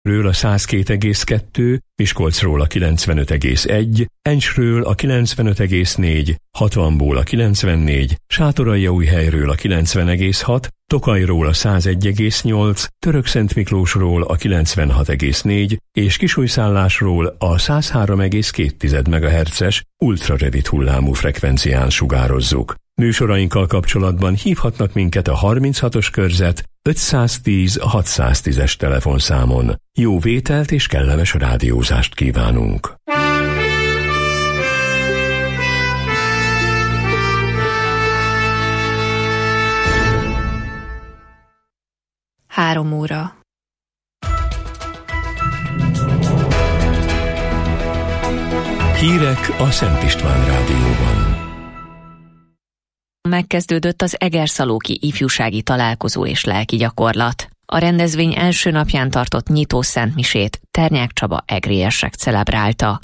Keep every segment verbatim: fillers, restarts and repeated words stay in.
Ről a száz két egész kettő, Miskolcról a kilencvenöt egész egy, Encsről a kilencvenöt egész négy, hatvanból a kilencvennégy, Sátoraljaújhelyről a kilencven egész hat, Tokajról a száz egy egész nyolc, Törökszentmiklósról a kilencvenhat egész négy és Kisújszállásról a száz három egész két megahertzes ultrarövid hullámú frekvencián sugározzuk. Műsorainkkal kapcsolatban hívhatnak minket a harminchatos körzet ötszáztíz hatszáztízes telefonszámon. Jó vételt és kellemes rádiózást kívánunk! Három óra. Hírek a Szent István Rádióban. Megkezdődött az Egerszalóki ifjúsági találkozó és lelki gyakorlat. A rendezvény első napján tartott nyitó szentmisét Ternyák Csaba egriérsek celebrálta.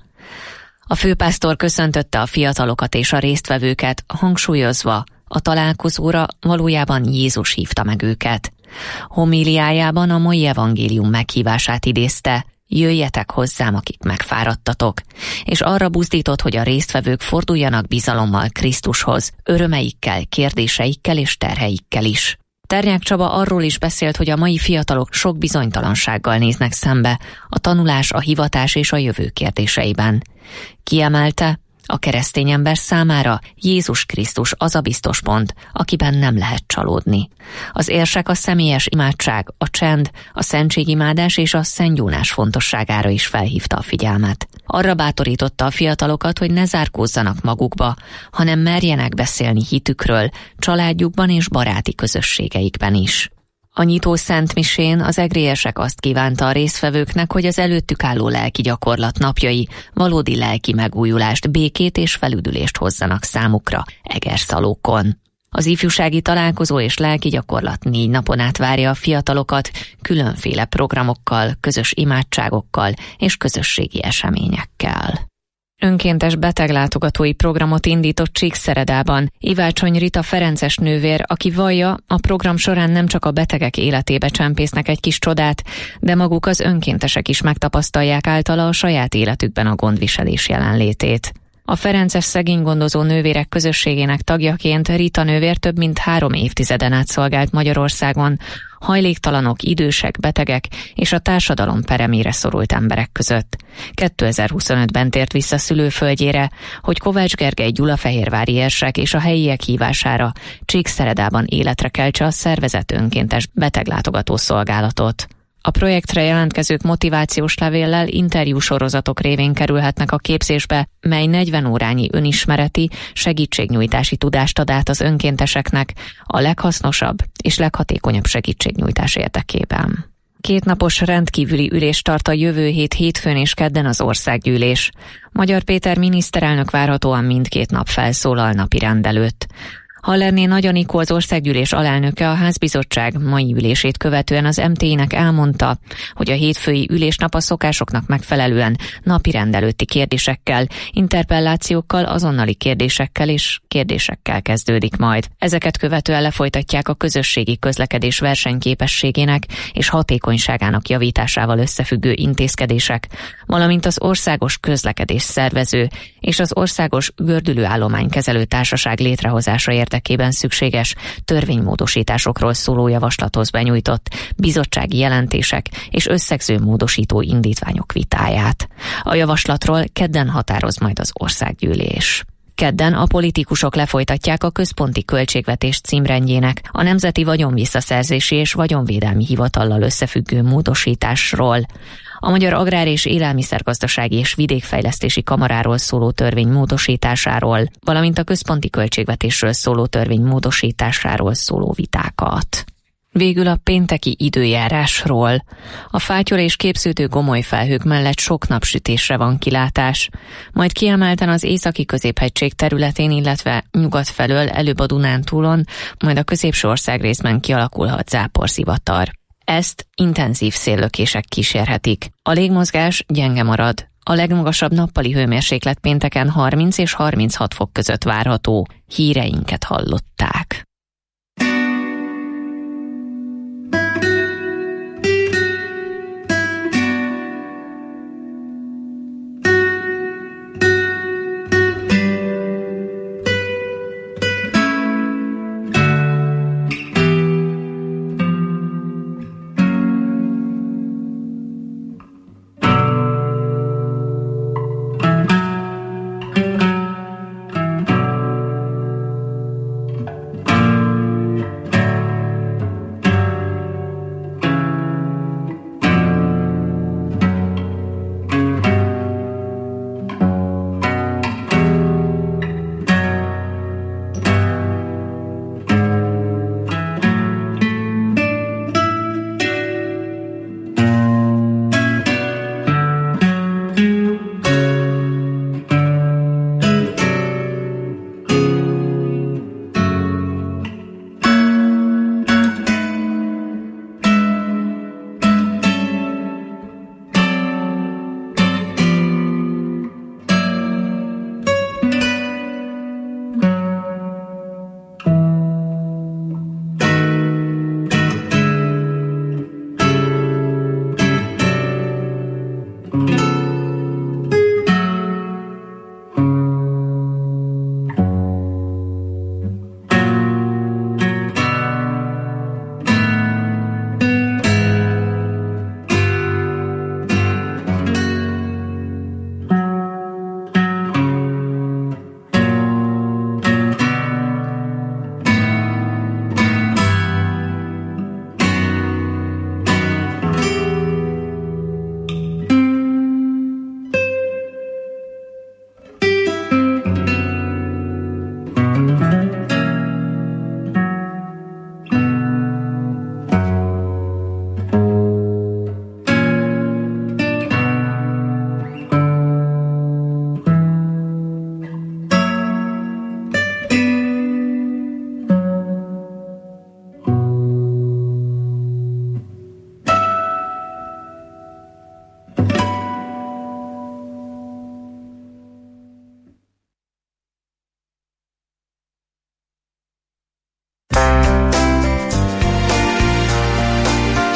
A főpásztor köszöntötte a fiatalokat és a résztvevőket, hangsúlyozva, a találkozóra valójában Jézus hívta meg őket. Homíliájában a mai evangélium meghívását idézte: jöjjetek hozzám, akik megfáradtatok, és arra buzdított, hogy a résztvevők forduljanak bizalommal Krisztushoz, örömeikkel, kérdéseikkel és terheikkel is. Ternyák Csaba arról is beszélt, hogy a mai fiatalok sok bizonytalansággal néznek szembe a tanulás, a hivatás és a jövő kérdéseiben. Kiemelte, a keresztény ember számára Jézus Krisztus az a biztos pont, akiben nem lehet csalódni. Az érsek a személyes imádság, a csend, a szentségimádás és a szentgyónás fontosságára is felhívta a figyelmet. Arra bátorította a fiatalokat, hogy ne zárkózzanak magukba, hanem merjenek beszélni hitükről, családjukban és baráti közösségeikben is. A nyitó szentmisén az egriérsek azt kívánta a résztvevőknek, hogy az előttük álló lelki gyakorlat napjai valódi lelki megújulást, békét és felüdülést hozzanak számukra Egerszalókon. Az ifjúsági találkozó és lelki gyakorlat négy napon át várja a fiatalokat különféle programokkal, közös imádságokkal és közösségi eseményekkel. Önkéntes beteglátogatói programot indított Csíkszeredában. Ivácsony Rita ferences nővér, aki vallja, a program során nem csak a betegek életébe csempésznek egy kis csodát, de maguk az önkéntesek is megtapasztalják általa a saját életükben a gondviselés jelenlétét. A ferences szegénygondozó nővérek közösségének tagjaként Rita nővér több mint három évtizeden át szolgált Magyarországon, hajléktalanok, idősek, betegek és a társadalom peremére szorult emberek között. kétezer-huszonötben tért vissza szülőföldjére, hogy Kovács Gergely gyulafehérvári érsek és a helyiek hívására Csíkszeredában életre keltse a szervezett önkéntes beteglátogató szolgálatot. A projektre jelentkezők motivációs levéllel interjúsorozatok révén kerülhetnek a képzésbe, mely negyven órányi önismereti, segítségnyújtási tudást ad át az önkénteseknek a leghasznosabb és leghatékonyabb segítségnyújtás érdekében. Kétnapos rendkívüli ülést tart a jövő hét hétfőn és kedden az országgyűlés. Magyar Péter miniszterelnök várhatóan mindkét nap felszólal napirend előtt. Hallerné Nagy Anikó, az országgyűlés alelnöke, a házbizottság mai ülését követően az em té i-nek elmondta, hogy a hétfői ülésnap a szokásoknak megfelelően napirend előtti kérdésekkel, interpellációkkal, azonnali kérdésekkel és kérdésekkel kezdődik majd. Ezeket követően lefolytatják a közösségi közlekedés versenyképességének és hatékonyságának javításával összefüggő intézkedések, valamint az országos közlekedés szervező és az országos gördülőállománykezelő társaság létrehozása érdekében szükséges törvénymódosításokról szóló javaslathoz benyújtott bizottsági jelentések és összegző módosító indítványok vitáját. A javaslatról kedden határoz majd az országgyűlés. Kedden a politikusok lefolytatják a központi költségvetés címrendjének a Nemzeti Vagyonvisszaszerzési és Vagyonvédelmi Hivatallal összefüggő módosításról, a Magyar Agrár- és Élelmiszergazdasági és Vidékfejlesztési Kamaráról szóló törvény módosításáról, valamint a központi költségvetésről szóló törvény módosításáról szóló vitákat. Végül a pénteki időjárásról. A fátyol és képződő gomoly felhők mellett sok napsütésre van kilátás. Majd kiemelten az északi középhegység területén, illetve nyugat felől, előbb a Dunántúlon, majd a középső országrészben kialakulhat záporzivatar. Ezt intenzív széllökések kísérhetik. A légmozgás gyenge marad. A legmagasabb nappali hőmérséklet pénteken harminc és harminchat fok között várható. Híreinket hallották.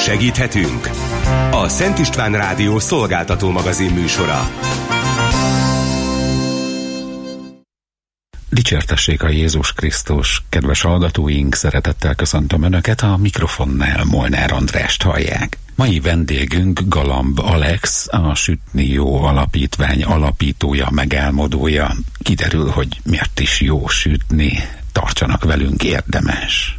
Segíthetünk? A Szent István Rádió szolgáltató magazin műsora. Dicsértessék a Jézus Krisztus! Kedves hallgatóink, szeretettel köszöntöm Önöket, a mikrofonnál Molnár Andrást hallják. Mai vendégünk Galamb Alex, a Sütni Jó Alapítvány alapítója, megálmodója. Kiderül, hogy miért is jó sütni. Tartsanak velünk, érdemes!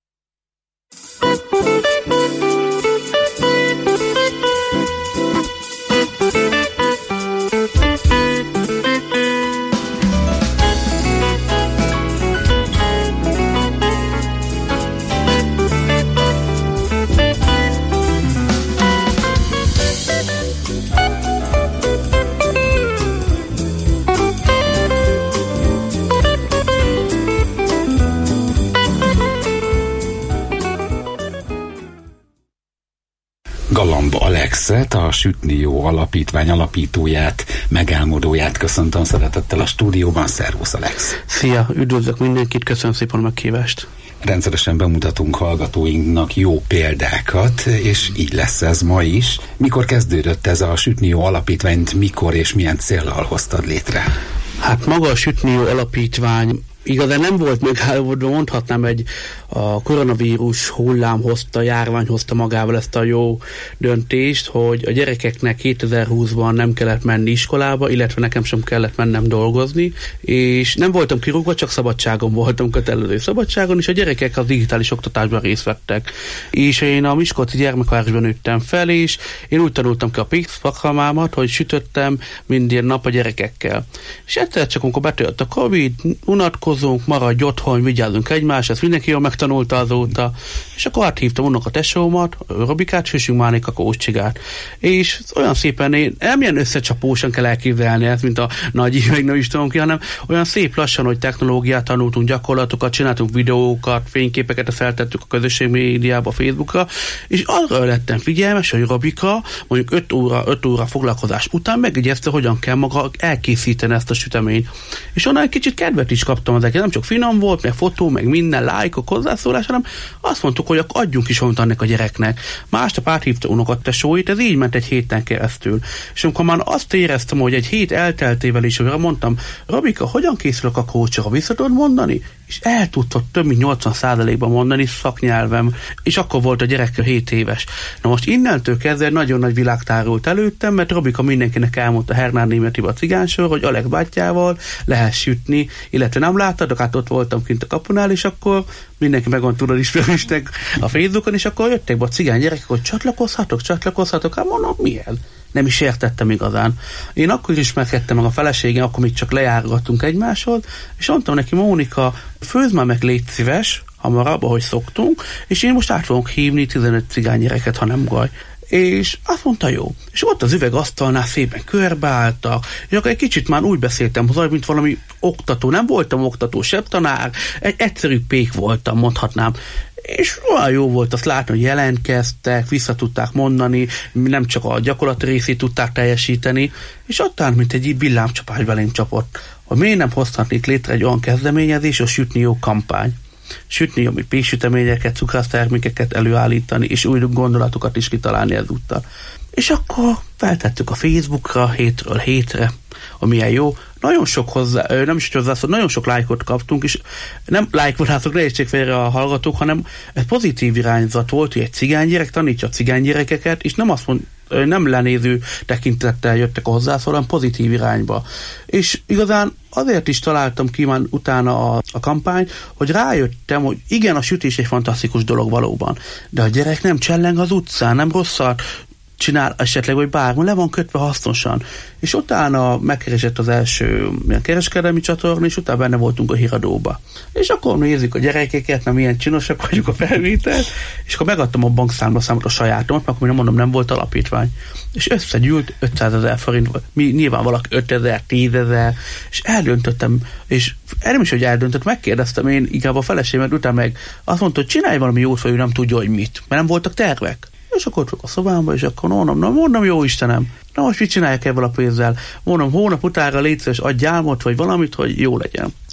Galamb Alexet, a Sütni Jó Alapítvány alapítóját, megálmodóját köszöntöm szeretettel a stúdióban. Szervusz, Alex! Szia, üdvözlök mindenkit, köszönöm szépen a meghívást! Rendszeresen bemutatunk hallgatóinknak jó példákat, és így lesz ez ma is. Mikor kezdődött ez a Sütni Jó Alapítványt, mikor és milyen céllal hoztad létre? Hát maga a Sütni Jó Alapítvány igazán nem volt megállapodva, mondhatnám, egy a koronavírus hullám hozta, járvány hozta magával ezt a jó döntést, hogy a gyerekeknek kétezer-húszban nem kellett menni iskolába, illetve nekem sem kellett mennem dolgozni, és nem voltam kirúgva, csak szabadságon voltam, kötelező szabadságon, és a gyerekek a digitális oktatásban részt vettek. És én a Miskolci gyermekvárosban nőttem fel, és én úgy tanultam ki a szakmámat, hogy sütöttem minden nap a gyerekekkel. És egyszer csak, amikor betört a Covid, unatkozunk, maradj otthon, vigyázzunk egymásra, ezt mindenki jól megtanulta azóta, és akkor áthívtam unok a tesómat, a Robikát, süssünk már egy kakaócsigát. És olyan szépen, én nem ilyen összecsapósan kell elképzelni ezt, mint a nagy, meg nem is tudom ki, hanem olyan szép lassan, hogy technológiát tanultunk, gyakorlatokat, csináltunk videókat, fényképeket, feltettük a közösségi médiába, a Facebookra, és arra lettem figyelmes, hogy Robika mondjuk öt óra, öt óra foglalkozás után megjegyezte, hogyan kell maga elkészíteni ezt a süteményt. És onnan egy kicsit kedvet is kaptam ezeket, nem csak finom volt, meg fotó, meg minden lájkok, hozzászólás, hanem azt mondtuk, hogy akkor adjunk is valamit annak a gyereknek. Másnap áthívta unokatesóit, ez így ment egy héten keresztül. És amikor már azt éreztem, hogy egy hét elteltével is, hogy mondtam, Robika, hogyan készül a kakaócsiga, vissza tudod mondani? És el tudtott több mint nyolcvan százalékban mondani szaknyelvem, és akkor volt a gyerek hét éves. Na most innentől kezdve nagyon nagy világ tárult előttem, mert Robika mindenkinek elmondta Hernán Németiba a cigánsor, hogy Alex bátyjával lehet sütni, illetve nem láttad, hát ott voltam kint a kapunál, és akkor mindenki megvan tudod ismerősnek a Facebookon, és akkor jöttek be a cigány gyerekek, hogy csatlakozhatok, csatlakozhatok, hát mondom, milyen? Nem is értettem igazán. Én akkor is ismerkedtem meg a feleségem, akkor még csak lejárgattunk egymáshoz, és mondtam neki, Mónika, főzd már meg, légy szíves, hamarabb, ahogy szoktunk, és én most át fogok hívni tizenöt cigány gyereket, ha nem gaj. És azt mondta, jó. És ott az üvegasztalnál szépen körbeálltak, és akkor egy kicsit már úgy beszéltem hozzá, mint valami oktató. Nem voltam oktató, sebb tanár, egy egyszerű pék voltam, mondhatnám. És olyan jó volt azt látni, hogy jelentkeztek, vissza tudták mondani, nem csak a gyakorlati részét tudták teljesíteni, és aztán, mint egy villámcsapás belém csapott, hogy miért nem hozhatnék létre egy olyan kezdeményezés, a Sütni Jó kampány. Sütni Jó, mi péksüteményeket, cukrásztermékeket előállítani, és új gondolatokat is kitalálni ezúttal. És akkor feltettük a Facebookra hétről hétre, amilyen jó. Nagyon sok hozzá, nem is hozzászól, nagyon sok lájkot kaptunk, és nem lájkvadászok, ne értsék félre a hallgatók, hanem egy pozitív irányzat volt, hogy egy cigánygyerek tanítsa a cigánygyerekeket, és nem azt mond, nem lenéző tekintettel jöttek a hozzászól, hanem pozitív irányba. És igazán azért is találtam ki már utána a, a kampányt, hogy rájöttem, hogy igen, a sütés egy fantasztikus dolog valóban, de a gyerek nem cselleng az utcán, nem rosszat csinál esetleg, vagy bármi, le van kötve hasznosan. És utána megkeresett az első milyen kereskedelmi csatorna, és utána benne voltunk a híradóba. És akkor nézzük a gyerekeket, mert milyen csinosak vagyunk a felvételt, és akkor megadtam a bankszámla számot a sajátomat, mert akkor mondom, nem volt alapítvány. És összegyűlt ötszázezer forint, mi nyilván valaki ötezer, tízezer, és eldöntöttem, és erre is, hogy eldöntött, megkérdeztem én inkább a feleségemet, utána meg azt mondta, hogy csinálj valami jót, vagy ő nem tudja, hogy mit, mert nem voltak tervek. És akkor ott a szobámba, és akkor mondom, na mondom, jó Istenem, na most mit csinálják ebben a pénzzel? Mondom, hónap utára légy szíves, adj álmot, vagy valamit, hogy jó legyen.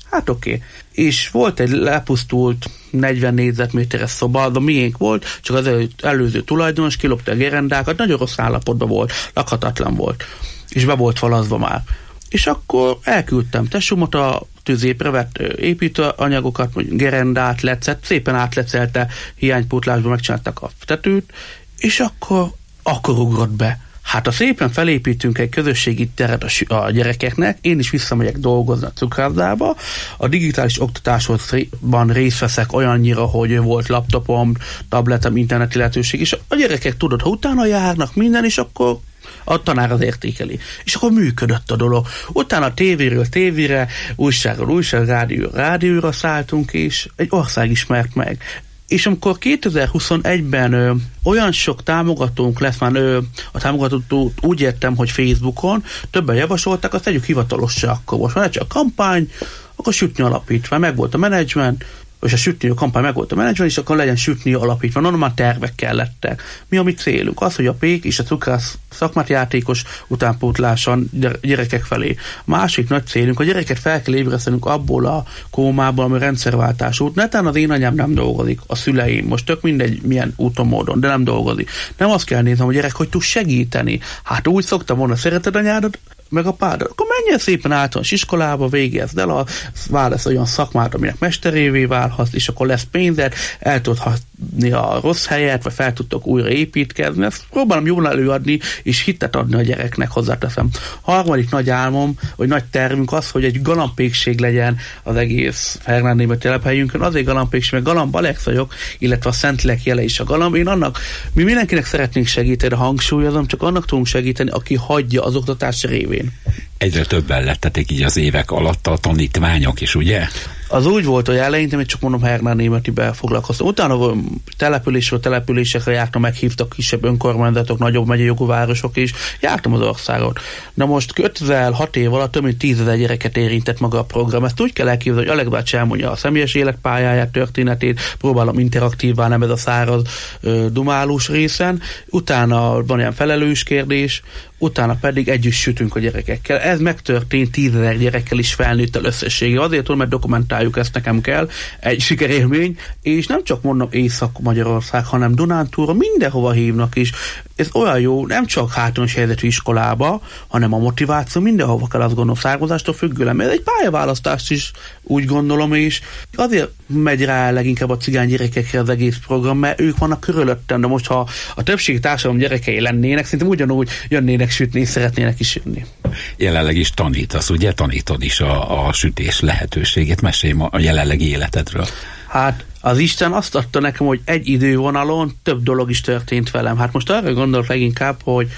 Hát oké. Okay. És volt egy lepusztult negyven négyzetméteres szoba, de miénk volt, csak az előző tulajdonos kilopta a gerendákat, nagyon rossz állapotban volt, lakhatatlan volt, és be volt falazva már. És akkor elküldtem tesómat a tüzépre, vett építőanyagokat, mondjuk gerendát, lecet, szépen átlecelte, hiánypótlásba megcsináltak a tetőt, és akkor, akkor ugrott be. Hát ha szépen felépítünk egy közösségi teret a, a gyerekeknek, én is visszamegyek dolgozni a cukrászdába, a digitális oktatásban részt veszek olyannyira, hogy volt laptopom, tabletem, interneti lehetőség, és a gyerekek tudod, ha utána járnak minden, és akkor a tanár az értékeli. És akkor működött a dolog. Utána tévéről tévére, újságról újság, rádióra rádióra szálltunk, és egy ország ismert meg. És amikor kétezer-huszonegyben ö, olyan sok támogatónk lesz, már ö, a támogatót úgy értem, hogy Facebookon, többen javasolták, azt tegyük hivatalossá akkor. Most van egy csak kampány, akkor Sütni Alapítvány, meg volt a menedzsment, és a Sütni kampány meg volt a menedzsment, és akkor legyen Sütni Alapítvány. Onnan már tervek kellettek. Mi a mi célunk? Az, hogy a pék és a cukrász szakmát játékos utánpótláson gyerekek felé. A másik nagy célunk, a gyereket fel kell ébresztenünk abból a kómából, ami rendszerváltás út. Netán az én anyám nem dolgozik, a szüleim, most tök mindegy milyen úton, módon, de nem dolgozik. Nem azt kell néznem, hogy gyerek, hogy tud segíteni. Hát úgy szoktam volna, szereted anyádat, meg a pádat, akkor menjél szépen általános iskolába, végezd el, a, válasz olyan szakmát, aminek mesterévé válhatsz, és akkor lesz pénzed, el tudod adni a rossz helyet, vagy fel tudtok újra építkezni. Ezt próbálom jól előadni, és hitet adni a gyereknek, hozzáteszem. Harmadik nagy álmom, vagy nagy tervünk az, hogy egy galambpékség legyen az egész Fernand telephelyünkön. Azért galambpékség, mert Galamb Alex vagyok, illetve a Szentlélek jele is a galamb. Én annak, mi mindenkinek szeretnénk segíteni, hangsúlyozom, csak annak tudunk segíteni, aki hagyja az oktatás révén. Egyre többen lettetek így az évek alatt a tanítványok is, ugye? Az úgy volt, hogy eleinte, hogy csak mondom, Hernán Németiben foglalkoztam. Utána településről településekre jártam, meghívtak kisebb önkormányzatok, nagyobb megyei jogú városok is, jártam az országot. Na most közel-hat év alatt több mint tízezer gyereket érintett maga a program. Ezt úgy kell elképzelni, hogy Alex bácsi elmondja a személyes életpályáját, történetét, próbálom interaktívvá, nem ez a száraz ö, dumálós részen. Utána van ilyen felelős kérdés, utána pedig együtt sütünk a gyerekekkel. Ez megtörtént tízezer gyerekkel is felnőttel összessége. Azért tudom, mert dokumentáljuk, ezt nekem kell, egy sikerélmény, és nem csak mondom Észak-Magyarország, hanem Dunántúlra mindenhova hívnak is. Ez olyan jó, nem csak hátrányos helyzetű iskolába, hanem a motiváció mindenhova kell, azt gondolom, származástól függően, mert ez egy pályaválasztást is úgy gondolom, és azért megy rá leginkább a cigány gyerekekre az egész program, mert ők vannak körülöttem, de most ha a többségi társadalom gyerekei lennének, szerintem ugyanúgy jönnének sütni, és szeretnének is jönni. Jelenleg is tanítasz, ugye? Tanítod is a, a sütés lehetőségét. Mesélj ma a jelenlegi életedről. Hát az Isten azt adta nekem, hogy egy idővonalon több dolog is történt velem. Hát most arra gondolok leginkább, hogy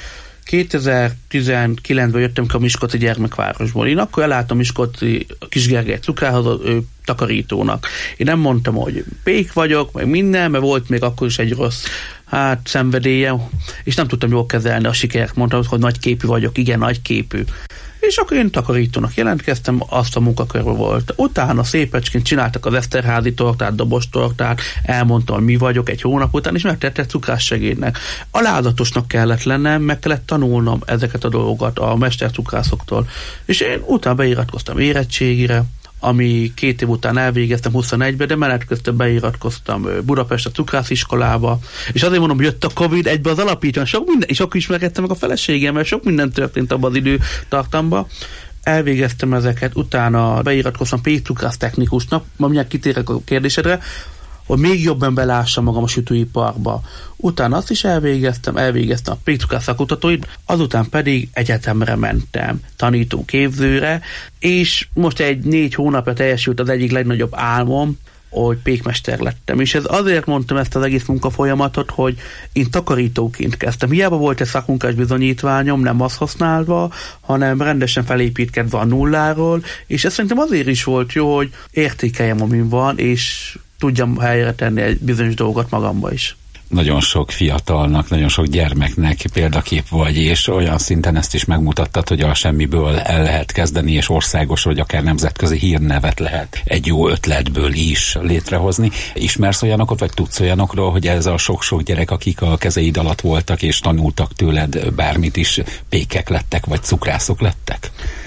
kétezer-tizenkilencben jöttem ki a Miskolci gyermekvárosból. Én akkor elálltam Miskolci Kisgergely cukrához, ő takarítónak. Én nem mondtam, hogy pék vagyok, meg minden, mert volt még akkor is egy rossz hát szenvedélyem, és nem tudtam jól kezelni a sikert. Mondtam, hogy nagyképű vagyok, igen, nagyképű. És akkor én takarítónak jelentkeztem, azt a munkakörben volt. Utána szépecsként csináltak az Eszterházi tortát, dobos tortát, elmondtam, hogy mi vagyok egy hónap után, és megtettek cukrássegédnek. Alázatosnak kellett lennem, meg kellett tanulnom ezeket a dolgokat a mestercukrászoktól. És én utána beiratkoztam érettségire, ami két év után elvégeztem huszonegyben, de mellett köztem beiratkoztam Budapest a cukrásziskolába, és azért mondom, jött a Covid egybe az alapítvány, sok minden, és akkor ismerkedtem meg a feleségem, mert sok minden történt abban az időtartamban. Elvégeztem ezeket, utána beiratkoztam pékcukrász technikusnak, ma mindjárt kitérek a kérdésedre, hogy még jobban belássam magam a sütőiparba. Utána azt is elvégeztem, elvégeztem a pékcukrász szakutatóit, azután pedig egyetemre mentem, tanító képzőre, és most egy négy hónapja teljesült az egyik legnagyobb álmom, hogy pékmester lettem. És ez azért mondtam ezt az egész munkafolyamatot, hogy én takarítóként kezdtem. Hiába volt egy szakmunkás bizonyítványom, nem azt használva, hanem rendesen felépítkedve a nulláról, és ez szerintem azért is volt jó, hogy értékeljem, amin van, és tudjam helyre tenni egy bizonyos dolgot magamba is. Nagyon sok fiatalnak, nagyon sok gyermeknek példakép vagy, és olyan szinten ezt is megmutattad, hogy a semmiből el lehet kezdeni, és országos, vagy akár nemzetközi hírnevet lehet egy jó ötletből is létrehozni. Ismersz olyanokat, vagy tudsz olyanokról, hogy ez a sok-sok gyerek, akik a kezeid alatt voltak, és tanultak tőled bármit is, pékek lettek, vagy cukrászok lettek?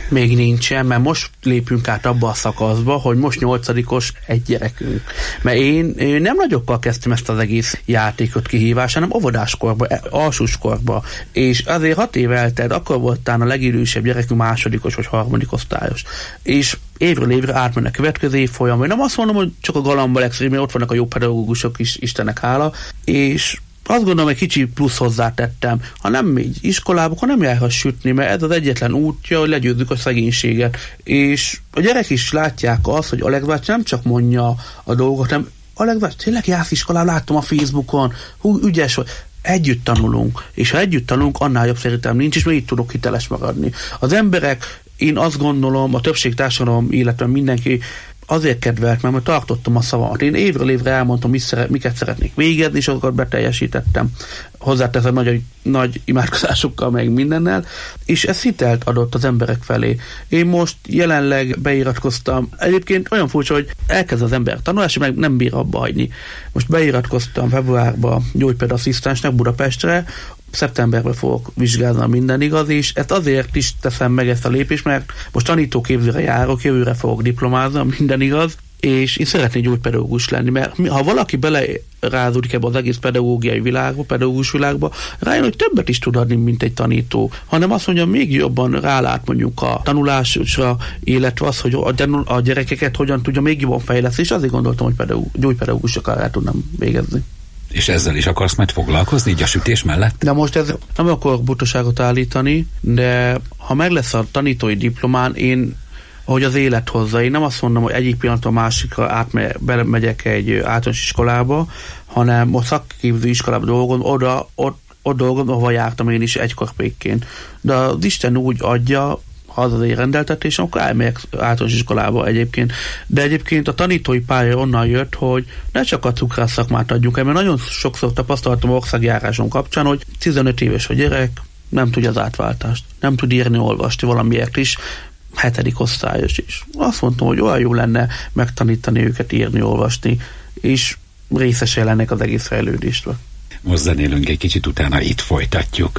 Még nincsen, mert most lépünk át abba a szakaszba, hogy most nyolcadikos egy gyerekünk. Mert én, én nem nagyokkal kezdtem ezt az egész játékot kihívás, hanem óvodáskorba, alsóskorba, és azért hat év eltelt, akkor voltál a legidősebb gyerekünk másodikos vagy harmadik osztályos. És évről évre átmennek a következő évfolyam, vagy nem azt mondom, hogy csak a galamba legszerűbb, mert ott vannak a jó pedagógusok is, Istennek hála, és azt gondolom, egy kicsi plusz hozzátettem. Ha nem megy iskolába, akkor nem járhat sütni, mert ez az egyetlen útja, hogy legyőzzük a szegénységet. És a gyerek is látják azt, hogy Alex bácsi nem csak mondja a dolgot, hanem Alex bácsi, tényleg jársz iskolába, láttam a Facebookon, hú, ügyes vagy. Együtt tanulunk, és ha együtt tanulunk, annál jobb szerintem nincs, és még így tudok hiteles maradni. Az emberek, én azt gondolom, a többség társadalom, illetve mindenki azért kedvelt, mert tartottam a szavamat. Én évről évre elmondtam, mit szeret, miket szeretnék végezni, és azokat beteljesítettem. Hozzáteszem nagy, nagy imádkozásokkal, meg mindennel, és ez hitelt adott az emberek felé. Én most jelenleg beiratkoztam. Egyébként olyan furcsa, hogy elkezd az ember tanulni, és meg nem bír abba hagyni. Most beiratkoztam februárban gyógypedasszisztensnek Budapestre, szeptemberben fogok vizsgálni, minden igaz, és ezt azért is teszem meg ezt a lépést, mert most tanítóképzőre járok, jövőre fogok diplomázni, minden igaz, és én szeretnék gyógypedagógus lenni, mert ha valaki belerázódik ebbe az egész pedagógiai világba, pedagógus világba, rájön, hogy többet is tud adni, mint egy tanító, hanem azt mondja, még jobban rálát mondjuk a tanulásra, illetve az, hogy a gyerekeket hogyan tudja még jobban fejleszteni, és azért gondoltam, hogy pedagógus, gyógypedagógusokkal el tudnám végezni. És ezzel is akarsz majd foglalkozni, így a sütés mellett? De most ez nem akarok butaságot állítani, de ha meg lesz a tanítói diplomán, én, ahogy az élet hozza, én nem azt mondom, hogy egyik pillanatban a másikra átme, belemegyek egy általános iskolába, hanem most szakképző iskolában dolgozom, oda, ott, ott dolgozom, ahova jártam én is egykorpékként. De az Isten úgy adja, ha az az egy rendeltetés, akkor elmegyek általános iskolába egyébként. De egyébként a tanítói pálya onnan jött, hogy ne csak a cukrász szakmát adjuk el, mert nagyon sokszor tapasztaltam országjáráson kapcsán, hogy tizenöt éves a gyerek, nem tudja az átváltást, nem tud írni, olvasni valamiért is, hetedik osztályos is. Azt mondtam, hogy olyan jó lenne megtanítani őket írni, olvasni, és részese lennek az egész fejlődéstől. Most zenélünk egy kicsit, utána itt folytatjuk.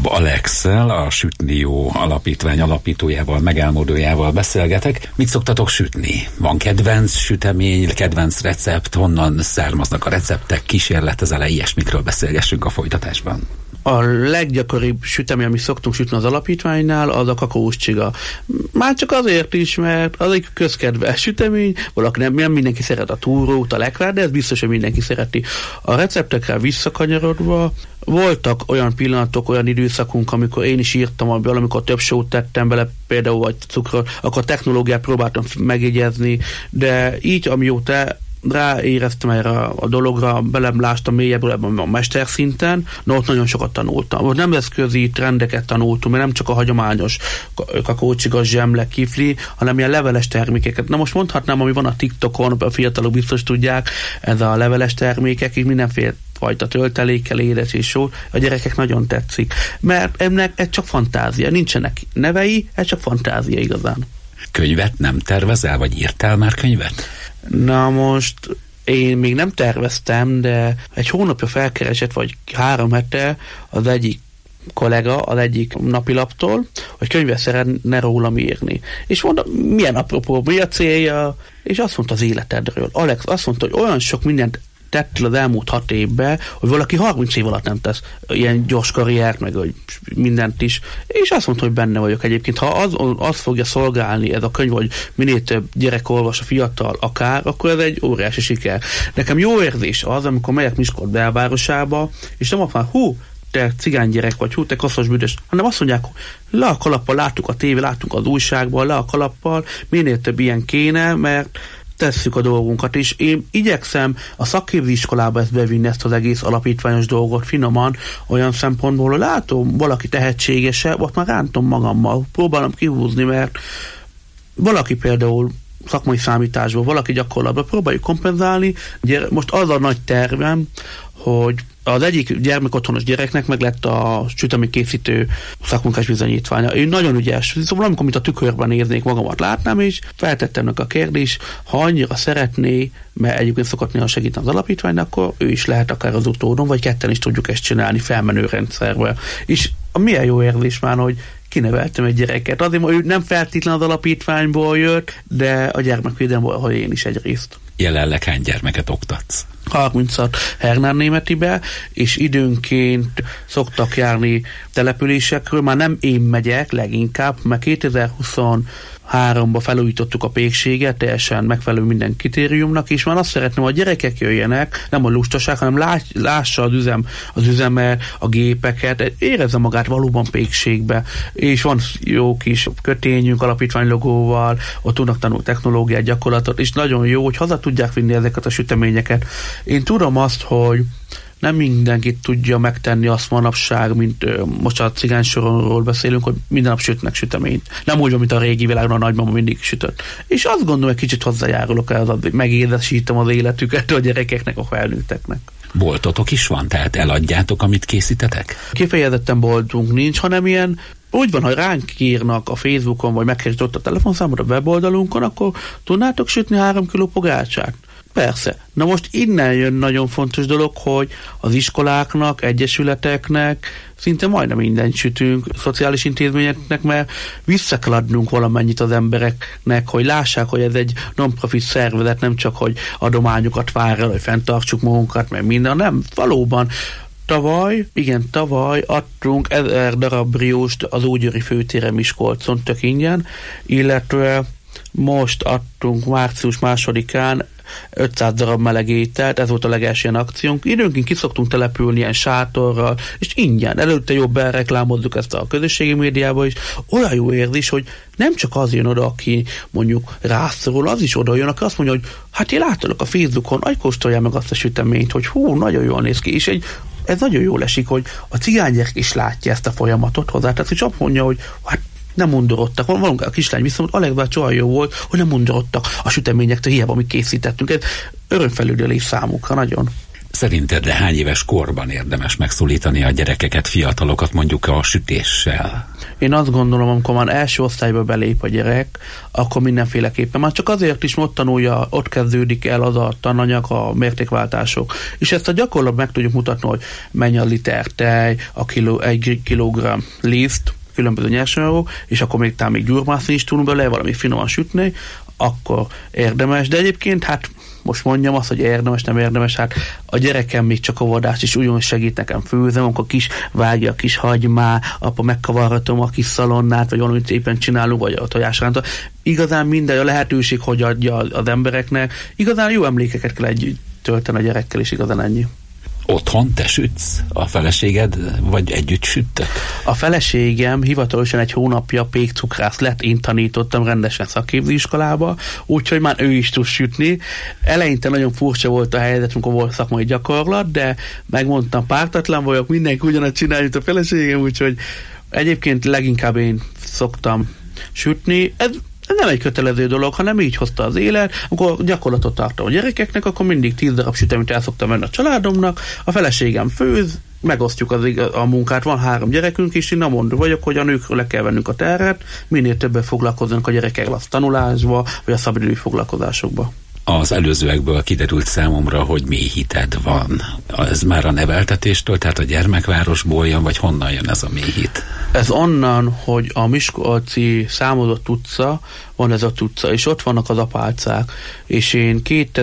Alexszel, a Sütni Jó alapítvány alapítójával, megálmodójával beszélgetek. Mit szoktatok sütni? Van kedvenc sütemény, kedvenc recept, honnan származnak a receptek, kísérletezel-e, ilyesmikről beszélgessünk a folytatásban. A leggyakoribb sütemény, amit szoktunk sütni az alapítványnál, az a kakaós csiga. Már csak azért is, mert az egy közkedves sütemény, valaki nem, nem mindenki szeret a túrót, a lekvár, de ez biztos, hogy mindenki szereti. A receptekre visszakanyarodva, voltak olyan pillanatok, olyan időszakunk, amikor én is írtam abból, amikor több sót tettem bele, például vagy cukrot, akkor technológiát próbáltam megjegyezni, de így, amióta ráéreztem erre a dologra, belem lástam mélyebbről ebben a mesterszinten, na ott nagyon sokat tanultam. Ott nemzetközi trendeket tanultunk, mert nem csak a hagyományos kakaócsiga, zsemle, kifli, hanem ilyen leveles termékeket. Na most mondhatnám, ami van a TikTokon, a fiatalok biztos tudják, ez a leveles termékek, és mindenféle fajta töltelékkel, édes és só, a gyerekek nagyon tetszik. Mert ennek ez csak fantázia, nincsenek nevei, ez csak fantázia igazán. Könyvet nem tervezel, vagy írtál már könyvet? Na most én még nem terveztem, de egy hónapja felkeresett, vagy három hete az egyik kollega az egyik napilaptól, hogy könyvet szeretne rólam írni. És mondom, milyen apropó, mi a célja? És azt mondta az életedről. Alex azt mondta, hogy olyan sok mindent tettél az elmúlt hat évben, hogy valaki harminc év alatt nem tesz ilyen gyors karriert, meg hogy mindent is. És azt mondta, hogy benne vagyok egyébként. Ha az, az fogja szolgálni ez a könyv, hogy minél több gyerek olvas, a fiatal akár, akkor ez egy óriási siker. Nekem jó érzés az, amikor megyek Miskolc belvárosába, és nem azt már, hú, te cigány gyerek vagy, hú, te koszos büdös, hanem azt mondják, le a kalappal, láttuk a tévé, láttunk az újságban, le a kalappal, minél több ilyen kéne, mert tesszük a dolgunkat, és én igyekszem a szakképző iskolába ezt bevinni, ezt az egész alapítványos dolgot finoman, olyan szempontból, hogy látom, valaki tehetségese, ott már rántom magammal, próbálom kihúzni, mert valaki például szakmai számításból, valaki gyakorlatban próbáljuk kompenzálni. Most az a nagy tervem, hogy az egyik gyermekotthonos gyereknek meg lett a sütemény készítő szakmunkás bizonyítványa. Ő nagyon ügyes. Szóval amikor, mint a tükörben néznék magamat, látnám, és feltettem neki a kérdést, ha annyira szeretné, mert egyébként szokott néha segíteni az alapítványnak, akkor ő is lehet akár az utódon, vagy ketten is tudjuk ezt csinálni felmenő rendszerben. És a milyen jó érzés már, hogy kineveltem egy gyereket. Azért, hogy ő nem feltétlen az alapítványból jött, de a gyermekvédelemból, hogy én is egyrészt. Jelenleg hány gyermeket oktatsz? harmincat Hernán Németibe, és időnként szoktak járni településekről, már nem én megyek leginkább, mert kétezer-huszonháromban felújítottuk a pékséget, teljesen megfelelő minden kritériumnak, és már azt szeretném, hogy a gyerekek jöjjenek, nem a lustaság, hanem lá, lássa az üzem, az üzemet, a gépeket, érezze magát valóban pékségbe, és van jó kis kötényünk alapítvány logóval, ott tudnak tanulni technológiát, gyakorlatot, és nagyon jó, hogy haza tudják vinni ezeket a süteményeket. Én tudom azt, hogy nem mindenki tudja megtenni azt manapság, mint ö, most a cigány soronról beszélünk, hogy minden nap sütnek süteményt. Nem úgy van, mint a régi világon a nagymama mindig sütött. És azt gondolom, hogy kicsit hozzájárulok el, hogy megédesítem az életüket a gyerekeknek, a felnőtteknek. Boltotok is van? Tehát eladjátok, amit készítetek? Kifejezetten boltunk nincs, hanem ilyen úgy van, ha ránk írnak a Facebookon, vagy megkeresd ott a telefonszámot a weboldalunkon, akkor tudnátok sütni három kiló pogácsát? Persze. Na most innen jön nagyon fontos dolog, hogy az iskoláknak, egyesületeknek szinte majdnem mindent sütünk, szociális intézményeknek, mert vissza kell adnunk valamennyit az embereknek, hogy lássák, hogy ez egy non-profit szervezet, nem csak, hogy adományokat vár el, hogy fenntartsuk magunkat, meg minden, nem, valóban. Tavaly, igen, tavaly adtunk ezer darab brióst az Ógyőri főtéren Miskolcon tök ingyen, illetve most adtunk március másodikán ötszáz darab meleg ételt, ez volt a legelső ilyen akciónk. Időnként ki szoktunk települni ilyen sátorral, és ingyen. Előtte jobb elreklámozzuk ezt a közösségi médiában is. Olyan jó érzés, hogy nem csak az jön oda, aki mondjuk rászorul, az is oda jön, aki azt mondja, hogy hát én láttalak a Facebookon, aj kóstoljál meg azt a süteményt, hogy hú, nagyon jól néz ki, és egy ez nagyon jól esik, hogy a cigánygyerek is látja ezt a folyamatot hozzá. Tehát, hogy csak mondja, hogy hát nem undorodtak. Van valami a kislány viszont Alex bácsi olyan jó volt, hogy nem undorodtak a süteményektől, hiába mi készítettünk. Ez örömfelődülés számukra nagyon. Szerinted de hány éves korban érdemes megszólítani a gyerekeket, fiatalokat mondjuk a sütéssel? Én azt gondolom, amikor már első osztályba belép a gyerek, akkor mindenféleképpen. Már csak azért is ott tanulja, ott kezdődik el az a tananyag, a mértékváltások. És ezt a gyakorlatban meg tudjuk mutatni, hogy mennyi a liter tej, a kiló, egy kilogramm liszt, különböző nyersanyagok, és akkor még talán még gyurmászni is tudunk bele, valami finoman sütni, akkor érdemes. De egyébként, hát most mondjam azt, hogy érdemes, nem érdemes, hát a gyerekem még csak a vadást is ugyan segít nekem főzem, amikor kis vágja a kis hagymá, apa megkavarhatom a kis szalonnát, vagy valamit éppen csinálunk, vagy a tojásránta. Igazán minden a lehetőség, hogy adja az embereknek. Igazán jó emlékeket kell együtt tölteni a gyerekkel, és igazán ennyi. Otthon te sütsz? A feleséged, vagy együtt süttek? A feleségem hivatalosan egy hónapja pékcukrász lett, én tanítottam rendesen szakképzőiskolába, úgyhogy már ő is tud sütni. Eleinte nagyon furcsa volt a helyzet, amikor volt szakmai gyakorlat, de megmondtam, pártatlan vagyok, mindenki ugyanazt csinálja, mint a feleségem, úgyhogy egyébként leginkább én szoktam sütni. Ez Ez nem egy kötelező dolog, hanem így hozta az élet. Amikor gyakorlatot tartom a gyerekeknek, akkor mindig tíz darab süteményt el szoktam venni a családomnak, a feleségem főz, megosztjuk az, a munkát, van három gyerekünk is, én nem mondom vagyok, hogy a nőkről le kell vennünk a terhet, minél többet foglalkoznak a gyerekek a tanulásba, vagy a szabadidő foglalkozásokba. Az előzőekből kiderült számomra, hogy mély hited van. Ez már a neveltetéstől, tehát a gyermekvárosból jön, vagy honnan jön ez a mély hit? Ez onnan, hogy a Miskolci Számozott utca, van ez a utca, és ott vannak az apálcák, és én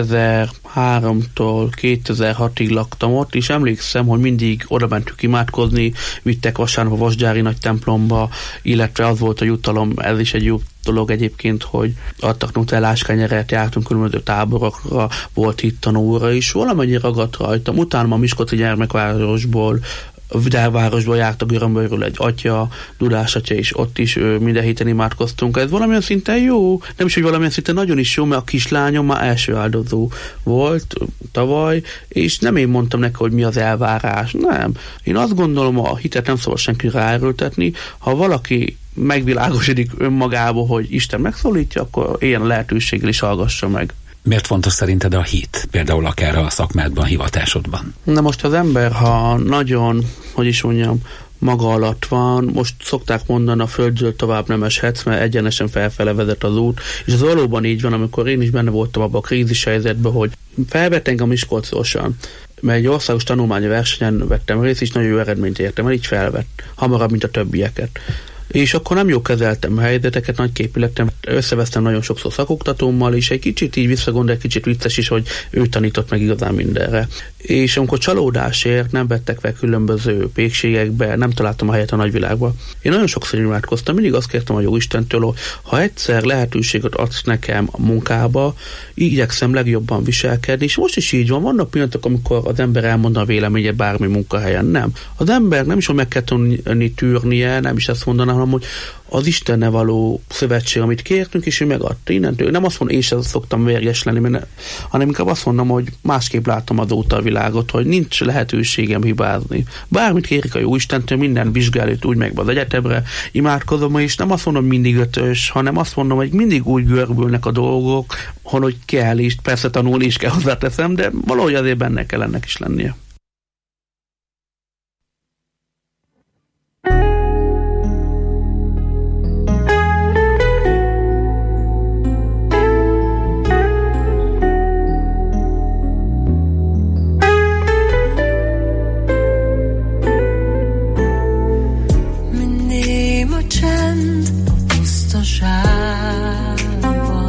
kétezer-háromtól kétezer-hatig laktam ott, és emlékszem, hogy mindig oda mentünk imádkozni, vittek vasárnap a Vasgyári nagy templomba, illetve az volt a jutalom, ez is egy jó dolog egyébként, hogy adtak nutellás kenyeret, jártunk különböző táborokra, volt itt tanóra is, valamennyire ragadt rajtam. Utána a Miskolci gyermekvárosból, a Vidárvárosból járt a Görömbölyről egy atya, Dudás atya is, ott is ő, minden héten imádkoztunk. Ez valamilyen szinten jó, nem is, hogy valamilyen szinten nagyon is jó, mert a kislányom már első áldozó volt tavaly, és nem én mondtam neki, hogy mi az elvárás, nem. Én azt gondolom, a hitet nem szabad senki ráerőltetni, ha valaki megvilágosodik önmagába, hogy Isten megszólítja, akkor ilyen lehetőséggel is hallgassa meg. Miért fontos szerinted a hit? Például akár a szakmádban, hivatásodban? Na most az ember, ha nagyon, hogy is mondjam, maga alatt van, most szokták mondani, a földről tovább nem eshetsz, mert egyenesen felfele vezet az út, és az valóban így van, amikor én is benne voltam abban a krízis helyzetben, hogy felvett engem Miskolcosan, mert egy országos tanulmányi versenyen vettem részt, és nagyon jó eredményt értem el, így felvett, hamarabb, mint a többieket. És akkor nem jó kezeltem a helyzeteket, nagyképű lettem, összevesztem nagyon sokszor szakoktatómmal, és egy kicsit így visszagondol, egy kicsit vicces is, hogy ő tanított meg igazán mindenre. És amikor csalódásért nem vettek fel különböző pékségekbe, nem találtam a helyet a nagyvilágba. Én nagyon sokszor imádkoztam, mindig azt kértem a Jóistentől, hogy ha egyszer lehetőséget adsz nekem a munkába, igyekszem legjobban viselkedni, és most is így van. Vannak pillanatok, amikor az ember elmondja a véleményét bármi munkahelyen. Nem. Az ember nem is, hogy meg kell tudni tűrnie, nem is ezt mondaná, hanem hogy az Istenne való szövetség, amit kértünk, és ő megadta innentől. Nem azt mondom, és ezt szoktam vérges lenni, mert, hanem inkább azt mondom, hogy másképp látom azóta a világot, hogy nincs lehetőségem hibázni. Bármit kérik a Jóistentől, minden vizsgálót úgy meg az egyetemre imádkozom, és nem azt mondom, hogy mindig ötös, hanem azt mondom, hogy mindig úgy görbülnek a dolgok, hogy kell is, persze tanulni is kell hozzáteszem, de valahogy azért benne kell ennek is lennie.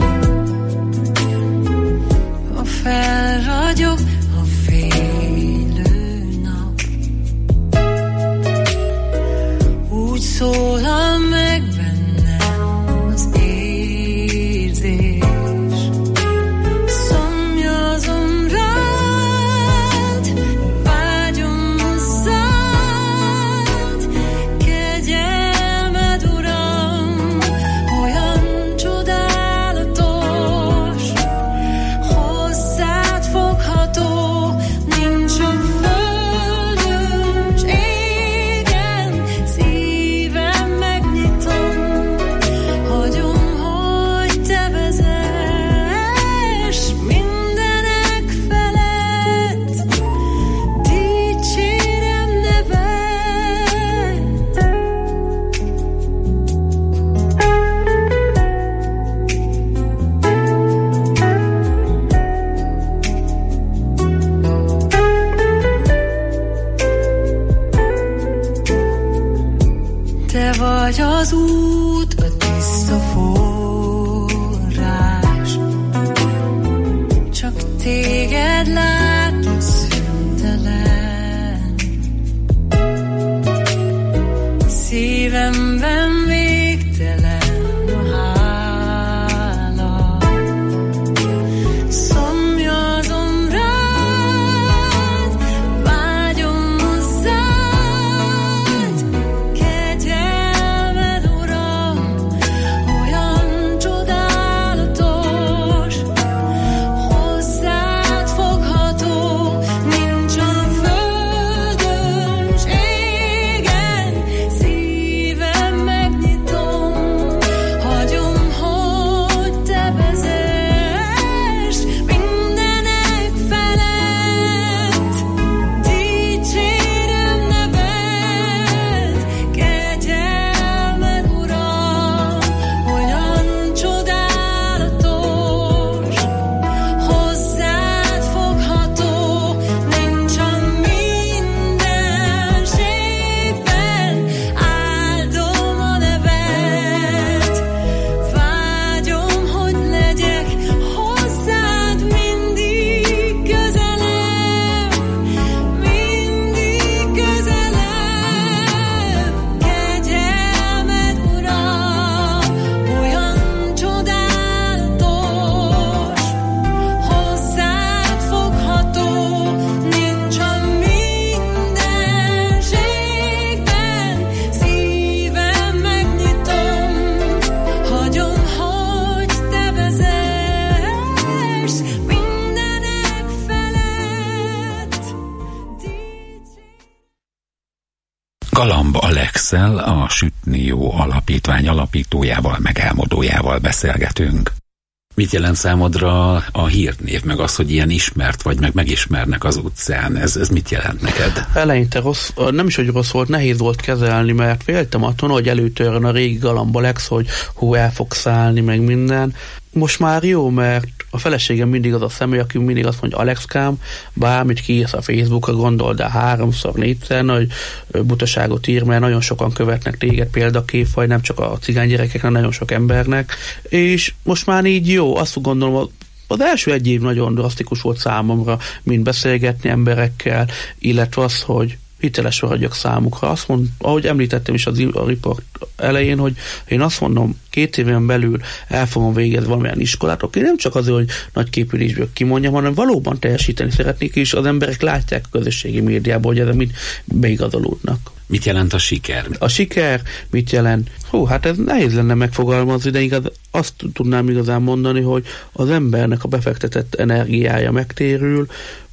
Felragyog a fény út, a tiszta forrás. Csak téged látok szüntelen, szívemben végtelen a hála. Szomjazom rád, vágyom hozzád, kegyelmed, Uram, olyan csodálatos, hozzád fogható, nincs a földön s égen, szívem megnyitom, hagyom, hogy te vezess mindenek felett, dicsérem neved, kegyelmed, Uram, olyan csodálatos, hozzád fogható, nincs a mindenségben, áldom a neved, vágyom, hogy legyek hozzád mindig közelebb, mindig közelebb, kegyelmed, Uram, olyan csodálatos, hozzád fogható, nincs a mindenségben, szívem megnyitom, hagyom, hogy te vezess mindenek felett. Galamb Alexszel, a Sütni Jó Alapítvány alapítójával, meg álmodójával beszélgetünk. Mit jelent számodra a hírnév, meg az, hogy ilyen ismert vagy, meg megismernek az utcán? Ez, ez mit jelent neked? Eleinte rossz, nem is, hogy rossz volt, nehéz volt kezelni, mert féltem attól, hogy előtörjön a régi Galamb Alex, hogy hú, el fog szállni, meg minden. Most már jó, mert a feleségem mindig az a személy, aki mindig azt mondja, Alexkám, bármit kiírsz a Facebookra, gondold el háromszor, négyszer, hogy butaságot ír, mert nagyon sokan követnek téged példakép, vagy nem csak a cigány gyerekeknek, nagyon sok embernek, és most már így jó, azt gondolom, az első egy év nagyon drasztikus volt számomra, mint beszélgetni emberekkel, illetve az, hogy hiteles vagyok számukra. Azt mond, ahogy említettem is az a riport elején, hogy én azt mondom, két éven belül el fogom végezni valamilyen iskolát, oké, nem csak azért, hogy nagy képülésből kimondjam, hanem valóban teljesíteni szeretnék, és az emberek látják a közösségi médiában, hogy ezek mind beigazolódnak. Mit jelent a siker? A siker mit jelent? Hú, hát ez nehéz lenne megfogalmazni, de igaz, azt tudnám igazán mondani, hogy az embernek a befektetett energiája megtérül,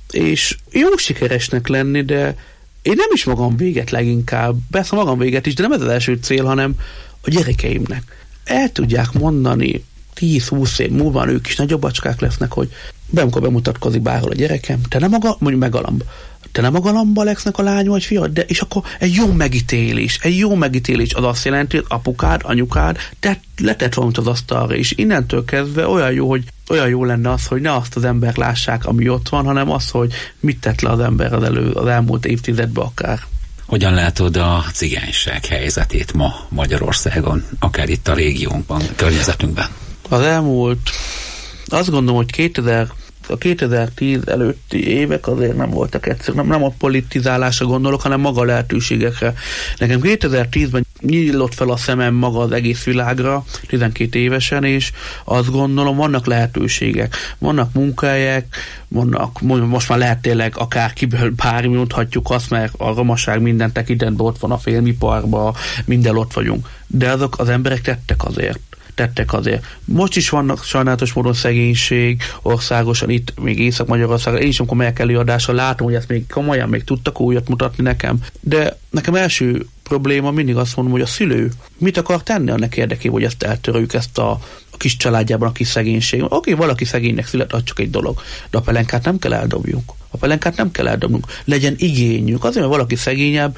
és jó sikeresnek lenni, de én nem is magam véget leginkább, persze magam véget is, de nem ez az első cél, hanem a gyerekeimnek. El tudják mondani tíz-húsz év múlva, ők is nagyobb bacskák lesznek, hogy be, amikor bemutatkozik bárhol a gyerekem, te nem a, mondjuk meg Galamb, te nem a Galamb Alexnek a lány vagy fia, de és akkor egy jó megítélés, egy jó megítélés az azt jelenti, hogy apukád, anyukád, te letett valamit az asztalra, és innentől kezdve olyan jó, hogy olyan jó lenne az, hogy ne azt az ember lássák, ami ott van, hanem az, hogy mit tett le az ember az, elő, az elmúlt évtizedben akár. Hogyan látod a cigányság helyzetét ma Magyarországon, akár itt a régiónkban, a környezetünkben? Az elmúlt, azt gondolom, hogy kétezer a kétezer-tíz előtti évek azért nem voltak egyszerű, nem, nem a politizálásra gondolok, hanem maga a lehetőségekre. Nekem kétezer-tízben nyílott fel a szemem maga az egész világra, tizenkét évesen, és azt gondolom, vannak lehetőségek, vannak munkahelyek, vannak, most már lehet tényleg akárkiből bármi, mondhatjuk azt, mert a romaság minden tekintetben ott van, a filmiparban, minden ott vagyunk. De azok az emberek tettek azért. tettek azért. Most is vannak sajnálatos módon szegénység országosan, itt még Észak-Magyarországon, én is amikor megyek előadásra, látom, hogy ezt még komolyan még tudtak újat mutatni nekem, de nekem első probléma mindig azt mondom, hogy a szülő mit akar tenni annak érdekében, hogy ezt eltöröljük, ezt a, a kis családjában a kis szegénység. Oké, okay, valaki szegénynek szület, az csak egy dolog, de a pelenkát nem kell eldobjunk. A pelenkát nem kell eldobnunk. Legyen igényünk. Azért, mert valaki szegényebb,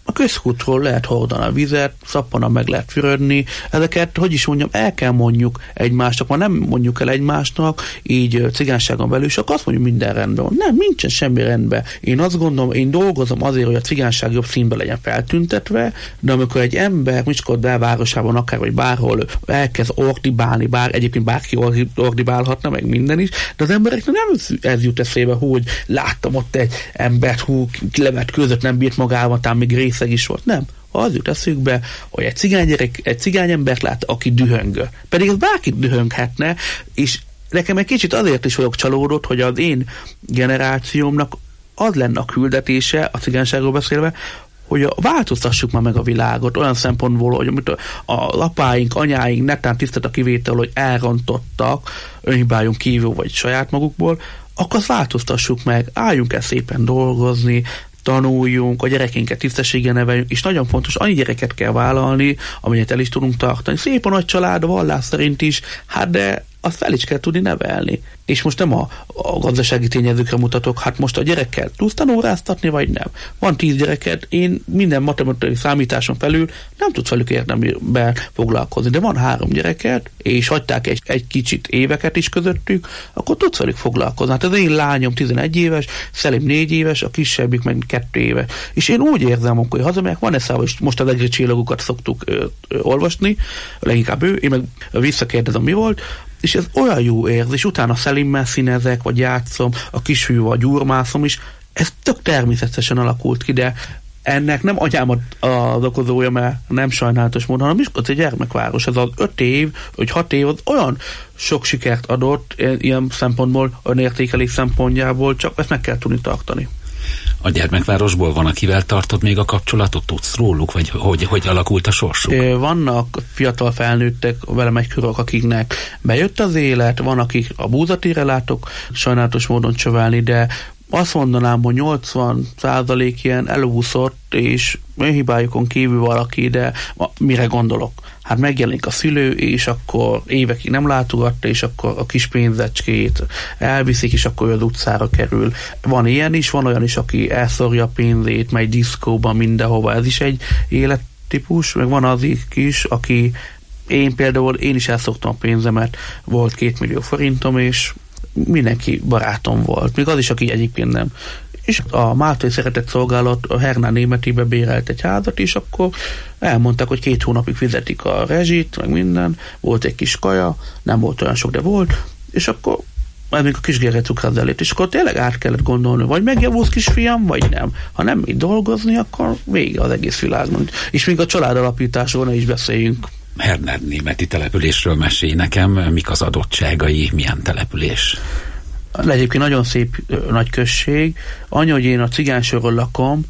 A közkútról lehet hordani a vizet, szappanan meg lehet fürödni, ezeket, hogy is mondjam, el kell mondjuk egymásnak, ma nem mondjuk el egymásnak, így cigányságon belül, és akkor azt mondjuk minden rendben van. Nem, nincsen semmi rendben. Én azt gondolom, én dolgozom azért, hogy a cigányság jobb színben legyen feltüntetve, de amikor egy ember Miskolc belvárosában, akár vagy bárhol elkezd ordibálni, bár egyébként bárki ordibálhatna, meg minden is, de az embereknek nem ez jut eszébe, hogy láttam ott egy embert, hú, levet között nem bírt magával, talán még részeg is volt. Nem. Az jut eszükbe, hogy egy cigány gyerek, egy cigány embert lát, aki dühöngő. Pedig az bárki dühönghetne, és nekem egy kicsit azért is vagyok csalódott, hogy az én generációmnak az lenne a küldetése, a cigányságról beszélve, hogy változtassuk már meg a világot olyan szempontból, hogy amit a apáink, anyáink netán tisztelt a kivétel, hogy elrontottak önhibájunk kívül vagy saját magukból, akkor azt változtassuk meg, álljunk el szépen dolgozni, tanuljunk, a gyerekénket tisztességgel neveljünk, és nagyon fontos, annyi gyereket kell vállalni, amennyit el is tudunk tartani. Szép a nagy család, a vallás szerint is, hát de azt fel is kell tudni nevelni. És most nem a, a gazdasági tényezőkre mutatok, hát most a gyerekkel tudsz tanóráztatni, vagy nem. Van tíz gyereket, én minden matematikai számításon felül nem tudsz velük érdemben foglalkozni, de van három gyereket, és hagyták egy, egy kicsit éveket is közöttük, akkor tudsz velük foglalkozni. Hát az én lányom tizenegy éves, Szelim négy éves, a kisebbik meg kettő éves. És én úgy érzem, hogy hazamegyek, van ez hogy most az egri csillagokat szoktuk ö, ö, olvasni, leginkább ő, én meg visszakérdezem, mi volt, és ez olyan jó érzés, utána Szelimmel színezek, vagy játszom, a kisfiúval gyurmászom is, ez tök természetesen alakult ki, de ennek nem anyámat az okozója, mert nem sajnálatos módon, hanem Miskolc egy gyermekváros. Ez az öt év, vagy hat év, az olyan sok sikert adott, ilyen szempontból, önértékelés szempontjából, csak ezt meg kell tudni tartani. A gyermekvárosból van, akivel tartod még a kapcsolatot? Tudsz róluk, vagy hogy, hogy alakult a sorsuk? Vannak fiatal felnőttek, velem egy körök, akiknek bejött az élet, van, akik a búzatére látok sajnálatos módon csövelni, de azt mondanám, hogy nyolcvan százalék ilyen elúszott, és önhibájukon kívül valaki, de mire gondolok? Hát megjelenik a szülő, és akkor évekig nem látogatta, és akkor a kis pénzecskét elviszik, és akkor az utcára kerül. Van ilyen is, van olyan is, aki elszorja a pénzét, megy diszkóba, mindenhova, ez is egy élettípus, meg van az is, aki én például, én is elszoktam a pénzemet, volt két millió forintom, és mindenki barátom volt, még az is, aki egyébként nem. És a Máltai Szeretett Szolgálat a Hernán Németibe bérelt egy házat, és akkor elmondták, hogy két hónapig fizetik a rezsit, meg minden, volt egy kis kaja, nem volt olyan sok, de volt, és akkor ez még a kisgérge cukrászdelét, és akkor tényleg át kellett gondolni, vagy megjavulsz kisfiam, vagy nem. Ha nem így dolgozni, akkor vége az egész világnak. És még a családalapításról ne is beszéljünk. Hernán Németi településről mesélj nekem, mik az adottságai, milyen település? Egyébként nagyon szép nagy község. Annyi, hogy én a Cigánysorról lakom,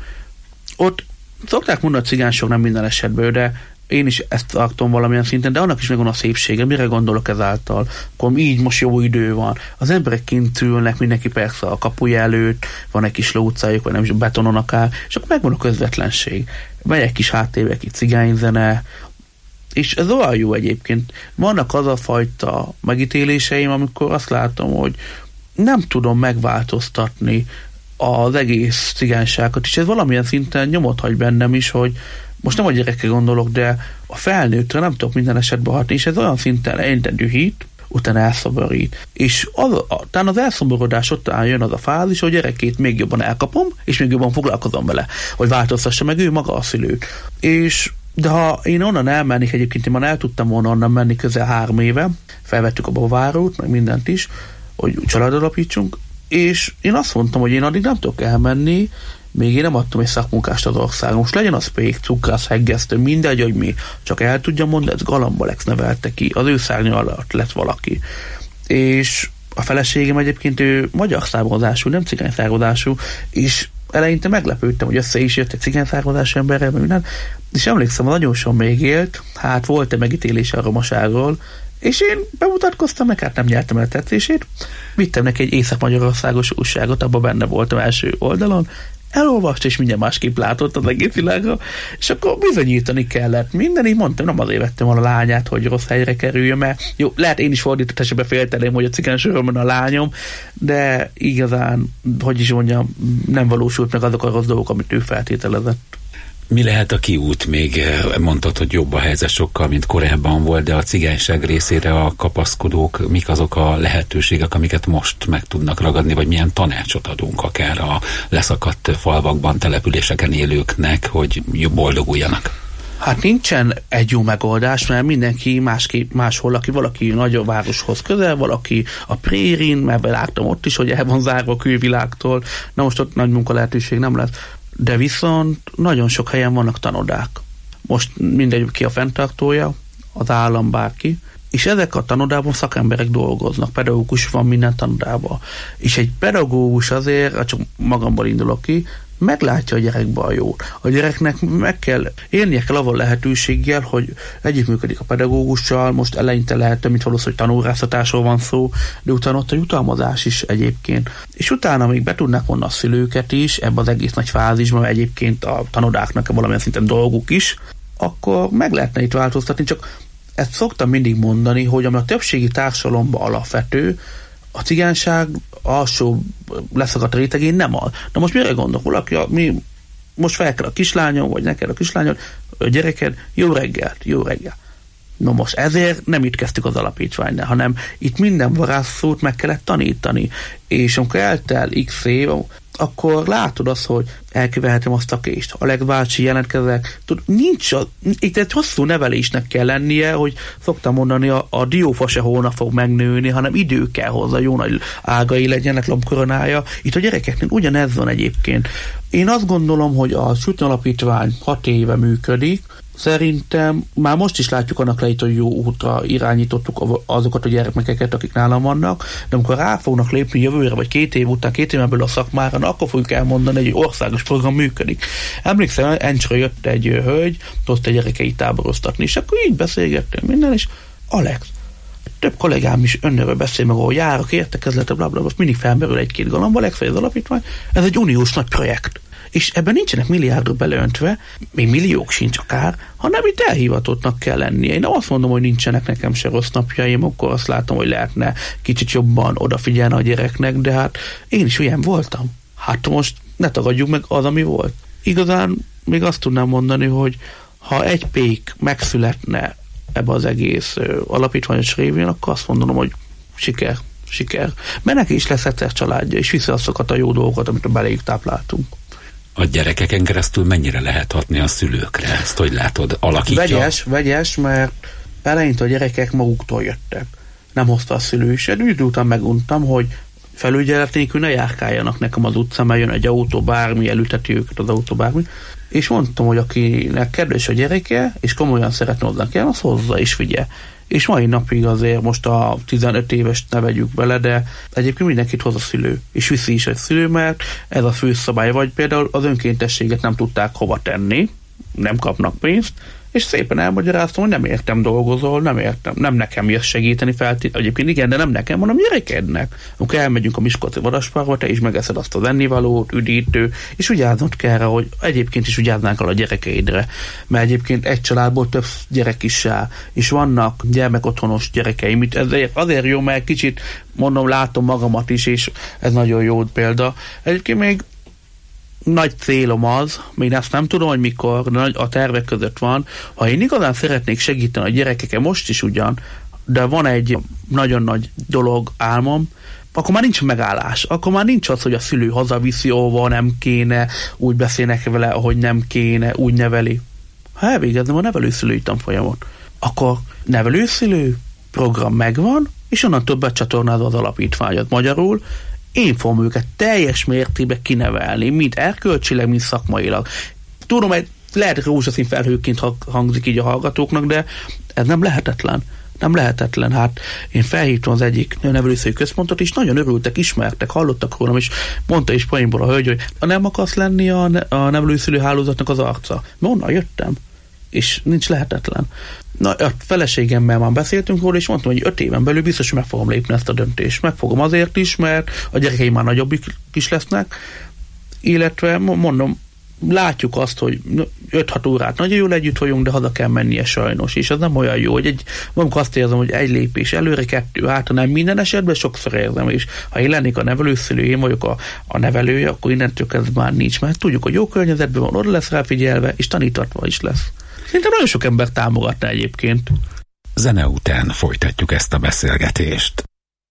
ott szokták mondani, a Cigánysor nem minden esetben, de én is ezt tartom valamilyen szinten, de annak is megvan a szépsége. Mire gondolok ezáltal? Akkor így most jó idő van. Az emberek kint ülnek, mindenki persze a kapuja előtt, van egy kis lóutcájuk, vagy nem is betonon akár, és akkor megvan a közvetlenség. Vagy egy kis háttérben, egy cigányzene, és ez olyan jó egyébként. Vannak az a fajta megítéléseim, amikor azt látom, hogy nem tudom megváltoztatni az egész cigányságot, és ez valamilyen szinten nyomot hagy bennem is, hogy most nem a gyerekre gondolok, de a felnőttre nem tudok minden esetben hatni, és ez olyan szinten egyre dühít, utána elszomorít. És az, a, talán az elszomorodás után jön az a fázis, hogy a gyerekét még jobban elkapom, és még jobban foglalkozom vele, hogy változtassa meg ő maga a szülőt. És de ha én onnan elmennék, egyébként én már el tudtam volna onnan menni közel három éve, felvettük a bavárót, meg mindent is, hogy családot alapítsunk, és én azt mondtam, hogy én addig nem tudok elmenni, még én nem adtam egy szakmunkást az országon. Most legyen az pék, cukrász, heggesztő, mindegy, hogy mi, csak el tudja mondani, ez Galamb Alex nevelte ki, az ő szárnya alatt lett valaki. És a feleségem egyébként ő magyar származású, nem cigány származású, és eleinte meglepődtem, hogy össze is jött egy cigány származású emberrel, minden, és emlékszem, hogy nagyon sokan még élt, hát volt-e megítélése a romaságról, és én bemutatkoztam, meg hát nem nyertem el a tetszését, vittem neki egy észak-magyarországos újságot, abban benne voltam első oldalon, elolvast, és mindjárt másképp látott az egész világra, és akkor bizonyítani kellett. Minden, így mondtam, nem azért vettem a lányát, hogy rossz helyre kerüljön, mert jó, lehet én is fordított esetben félteném, hogy a cigánysorban a lányom, de igazán, hogy is mondjam, nem valósult meg azok a rossz dolgok, amit ő feltételezett. Mi lehet a kiút? Még mondtad, hogy jobb a helyzet sokkal, mint korábban volt, de a cigányság részére a kapaszkodók, mik azok a lehetőségek, amiket most meg tudnak ragadni, vagy milyen tanácsot adunk akár a leszakadt falvakban, településeken élőknek, hogy boldoguljanak? Hát nincsen egy jó megoldás, mert mindenki másképp, máshol, aki valaki nagyobb városhoz közel, valaki a prérin, mert láttam ott is, hogy el van zárva a külvilágtól, na most ott nagy munka lehetőség nem lesz. De viszont nagyon sok helyen vannak tanodák. Most mindegy, ki a fenntartója, az állam, bárki, és ezek a tanodában szakemberek dolgoznak, pedagógus van minden tanodában. És egy pedagógus azért, csak magamból indulok ki, meglátja a gyerekbe a jót. A gyereknek meg kell, élnie kell avval lehetőséggel, hogy együttműködik a pedagógussal, most eleinte lehet, mint valószínűleg tanóráztatásról van szó, de utána ott a jutalmazás is egyébként. És utána még be tudnak vonni a szülőket is, ebbe az egész nagy fázisban, egyébként a tanodáknak valamilyen szinten dolguk is, akkor meg lehetne itt változtatni, csak ezt szoktam mindig mondani, hogy ami a többségi társadalomban alapvető, a cigányság alsó leszakadt rétegén nem ad. Na most mire gondolok? Valaki, mi most fel kell a kislányom, vagy neked a kislányod, a gyereked, jó reggelt, jó reggel. Na most ezért nem itt kezdtük az alapítványnál, hanem itt minden varázsszót meg kellett tanítani. És amikor eltel x év, akkor látod azt, hogy elkövehetem azt a kést. A legbácsi jelentkezek. Tud, nincs a, itt egy hosszú nevelésnek kell lennie, hogy szoktam mondani, a, a diófa se holnap fog megnőni, hanem idő kell hozzá, jó nagy ágai legyenek, lombkoronája. Itt a gyerekeknél ugyanez van egyébként. Én azt gondolom, hogy a Sütni Alapítvány hat éve működik, szerintem már most is látjuk annak lejét, hogy jó útra irányítottuk azokat a gyermekeket, akik nálam vannak, de amikor rá fognak lépni jövőre, vagy két év után, két éven belül a szakmára, akkor fogjuk elmondani, hogy egy országos program működik. Emlékszem, Encsről jött egy hölgy, tudta a gyerekeit táboroztatni, és akkor így beszélgettünk minden, és Alex, több kollégám is önnőről beszél meg, ahol járok, értekezletre, blablabla, most mindig felmerül egy-két galamb, Alex, vagy az alapítvány, ez egy uniós nagy projekt. És ebben nincsenek milliárdok beleöntve, még milliók sincs akár, hanem itt elhivatottnak kell lennie. Én nem azt mondom, hogy nincsenek nekem se rossz napjaim, akkor azt látom, hogy lehetne kicsit jobban odafigyelni a gyereknek, de hát én is olyan voltam. Hát most ne tagadjuk meg az, ami volt. Igazán még azt tudnám mondani, hogy ha egy pék megszületne ebbe az egész alapítványos révén, akkor azt mondanom, hogy siker, siker. Mert neki is lesz egyszer családja, és vissza azokat a jó dolgokat, amit beléjük tápláltunk. A gyerekeken keresztül mennyire lehet hatni a szülőkre? Ezt hogy látod? Alakítja? Vegyes, vegyes, mert eleinte a gyerekek maguktól jöttek. Nem hozta a szülő is. Úgy után meguntam, hogy felügyelet nélkül ne járkáljanak nekem az utcán, mert jön egy autó, bármi, elüteti őket az autó, bármi. És mondtam, hogy akinek kedves a gyereke, és komolyan szeretne hozzánk el, az hozza és vigye. És mai napig azért most a tizenöt éves ne vegyük bele, de egyébként mindenkit hoz a szülő, és viszi is egy szülő, mert ez a fő szabály, vagy például az önkéntességet nem tudták hova tenni, nem kapnak pénzt, és szépen elmagyaráztam, hogy nem értem dolgozol, nem értem, nem nekem jössz segíteni feltétlenül. Egyébként igen, de nem nekem, hanem gyerekednek. Amikor elmegyünk a Miskolci Vadasparkba, te is megeszed azt az ennivalót, üdítő, és vigyáznod kell rá, hogy egyébként is vigyáznánk a gyerekeidre. Mert egyébként egy családból több gyerek is áll, és vannak gyermekotthonos gyerekeim. Itt ezért azért jó, mert kicsit mondom, látom magamat is, és ez nagyon jó példa. Egyébként még nagy célom az, még ezt nem tudom, hogy mikor, de a tervek között van, ha én igazán szeretnék segíteni a gyerekeken, most is ugyan, de van egy nagyon nagy dolog, álmom, akkor már nincs megállás. Akkor már nincs az, hogy a szülő hazaviszi, óva nem kéne, úgy beszélnek vele, ahogy nem kéne, úgy neveli. Ha elvégezem a nevelőszülői tanfolyamot, akkor nevelőszülő program megvan, és onnan többet csatornázza az alapítványot. Magyarul én fogom őket teljes mértékben kinevelni, mind erkölcsileg, mind szakmailag. Tudom, hogy lehet rózsaszín felhőként hangzik így a hallgatóknak, de ez nem lehetetlen. Nem lehetetlen. Hát én felhívtam az egyik nevelőszülői központot, és nagyon örültek, ismertek, hallottak rólam, és mondta is poénból a hölgy, hogy nem akarsz lenni a, ne- a nevelőszülő hálózatnak az arca. Mert onnan jöttem, és nincs lehetetlen. Na, a feleségemmel már beszéltünk róla, és mondtam, hogy öt éven belül biztos, hogy meg fogom lépni ezt a döntést. Megfogom azért is, mert a gyerekeim már nagyobbik is lesznek, illetve mondom, látjuk azt, hogy öt-hat órát nagyon jól együtt vagyunk, de haza kell mennie sajnos, és az nem olyan jó, hogy egy, amikor azt érzem, hogy egy lépés előre, kettő hátra, nem minden esetben, sokszor érzem, és ha én lennék a nevelőszülő, én vagyok a, a nevelője, akkor innentől kezdve már nincs, mert tudjuk, hogy jó környezetben van, oda lesz rá figyelve, és tanítatva is lesz. Szerintem nagyon sok ember támogatná egyébként. Zene után folytatjuk ezt a beszélgetést.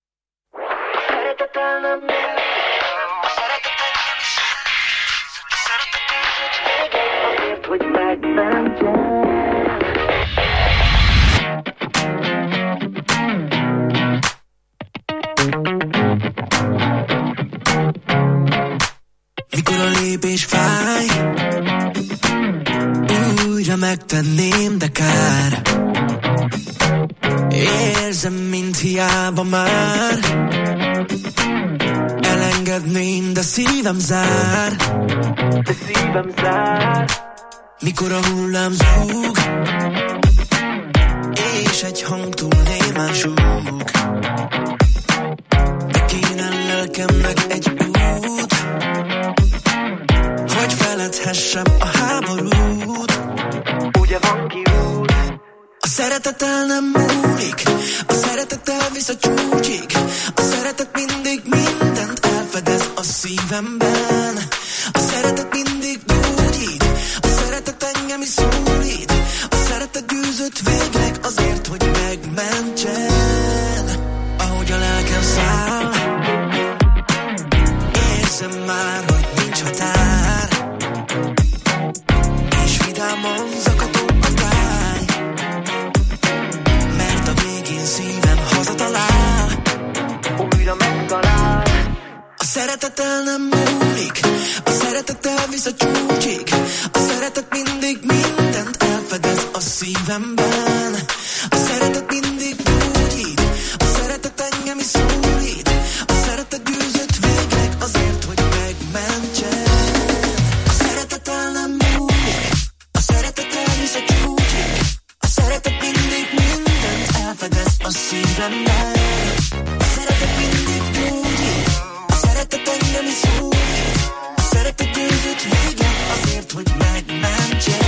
Mikor a lépés fáj, újra megtenném, de kár. Érzem, mint hiába már. Elengedném, de szívem zár. De szívem zár. Mikor a hullám zúg, és egy hang túl némán súg. De kéne lelkemnek egy út, hogy feledhessem a háborút. Ugye van kiút. A szeretet el nem múlik, a szeretet elvisz a csúcsig. A szeretet mindig mindent elfedez a szívemben. A szeretet mindig gyógyít, a szeretet engem is szólít. A szeretet győzött végleg azért, hogy megmentsen. Ahogy a lelkem száll, érzem már, hogy nincs határ, és vidáman zakató a táj, mert a végén szívem hazatalál, újra megtalál. A szeretet el nem múlik, a szeretet elvisz a csúcsig. A szeretet mindig mindent elfedez a szívemben. A szeretet mindig gyógyít, a szeretet engem is szólít. A szeretet győzött végleg azért, hogy megmentsen. A szeretet el nem múlik, a szeretet elvisz a csúcsig. A szeretet mindig mindent elfedez a szívemben. A szeretet mindig gyógyít, a szeretet engem is szólít. A szeretet győzött végleg azért, hogy megmentsen.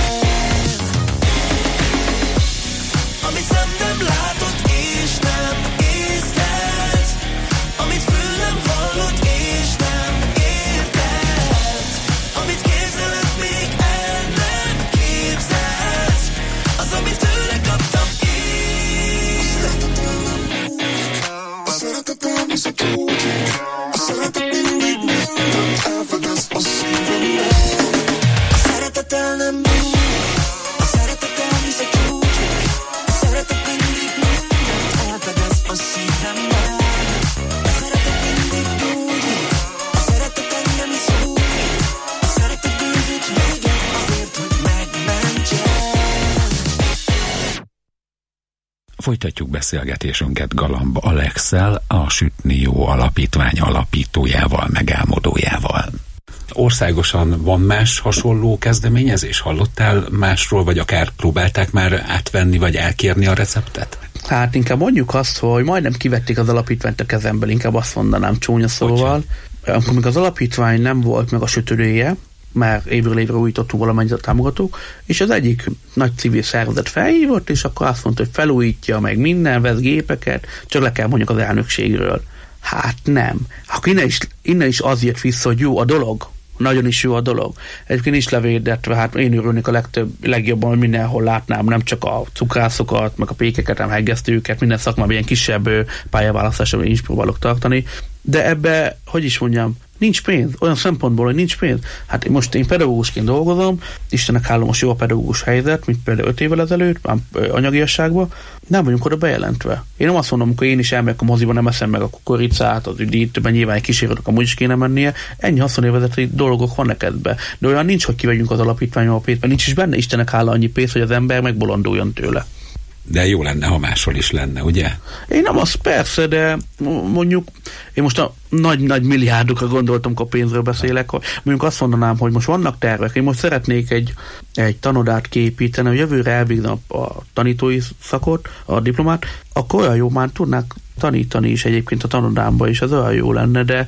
Amit szem nem látott és nem észlelt, amit fül nem hallott és nem értett, amit képzeled még el nem képzelsz, az amit tőle kaptam én. A szeretet elvisz a csúcsig, a szeretet mindig mindent elfedez a szívemben. A szeretet el nem múlik, a szeretet elvisz a csúcsig. A szeretet mindig mindent elfedez a szívemben. A szeretet mindig gyógyít, a szeretet engem is szólít. A szeretet győzött végleg azért, hogy megmentsen. Folytatjuk beszélgetésünket Galamb Alexszel, a Sütni Jó Alapítvány alapítójával, megálmodójával. Országosan van más hasonló kezdeményezés? Hallottál másról, vagy akár próbálták már átvenni, vagy elkérni a receptet? Hát inkább mondjuk azt, hogy majdnem kivették az alapítványt a kezemből, inkább azt mondanám csúnya szóval. Amikor még az alapítvány nem volt meg a sütődője, már évről évre újítottunk valamennyit a támogatók, és az egyik nagy civil szervezet felhívott, és akkor azt mondta, hogy felújítja meg minden, vesz gépeket, csak le kell mondjuk az elnökségről. Hát nem. Akkor innen is, innen is az jött vissza, hogy jó a dolog, nagyon is jó a dolog. Egyébként is levédetve, hát én örülnék a legtöbb, legjobban, hogy mindenhol látnám, nem csak a cukrászokat, meg a pékeket, nem hegesztőket, minden szakmában ilyen kisebb pályaválasztásra én is próbálok tartani, de ebbe, hogy is mondjam, nincs pénz, olyan szempontból, hogy nincs pénz. Hát most én pedagógusként dolgozom, Istennek hálom, most jó a pedagógus helyzet, mint például öt évvel ezelőtt, anyagiasságban, nem vagyunk oda bejelentve. Én nem azt mondom, amikor én is elmegyek a moziba, nem eszem meg a kukoricát, az üdít, mert nyilván egy kísérőnek amúgy is kéne mennie, ennyi haszonélvezeti dolgok van nekedbe. De olyan nincs, hogy kivegyünk az alapítványba a pénzt, mert nincs is benne Istennek hála annyi pénz, hogy az ember megbolonduljon tőle. De jó lenne, ha máshol is lenne, ugye? Én nem az persze, de mondjuk én most a nagy-nagy milliárdokra gondoltam, amikor pénzről beszélek, hogy mondjuk azt mondanám, hogy most vannak tervek, én most szeretnék egy, egy tanodát kiépíteni, hogy jövőre elvégzem a, a tanítói szakot, a diplomát, akkor olyan jó, már tudnák tanítani is egyébként a tanodámba is, ez olyan jó lenne, de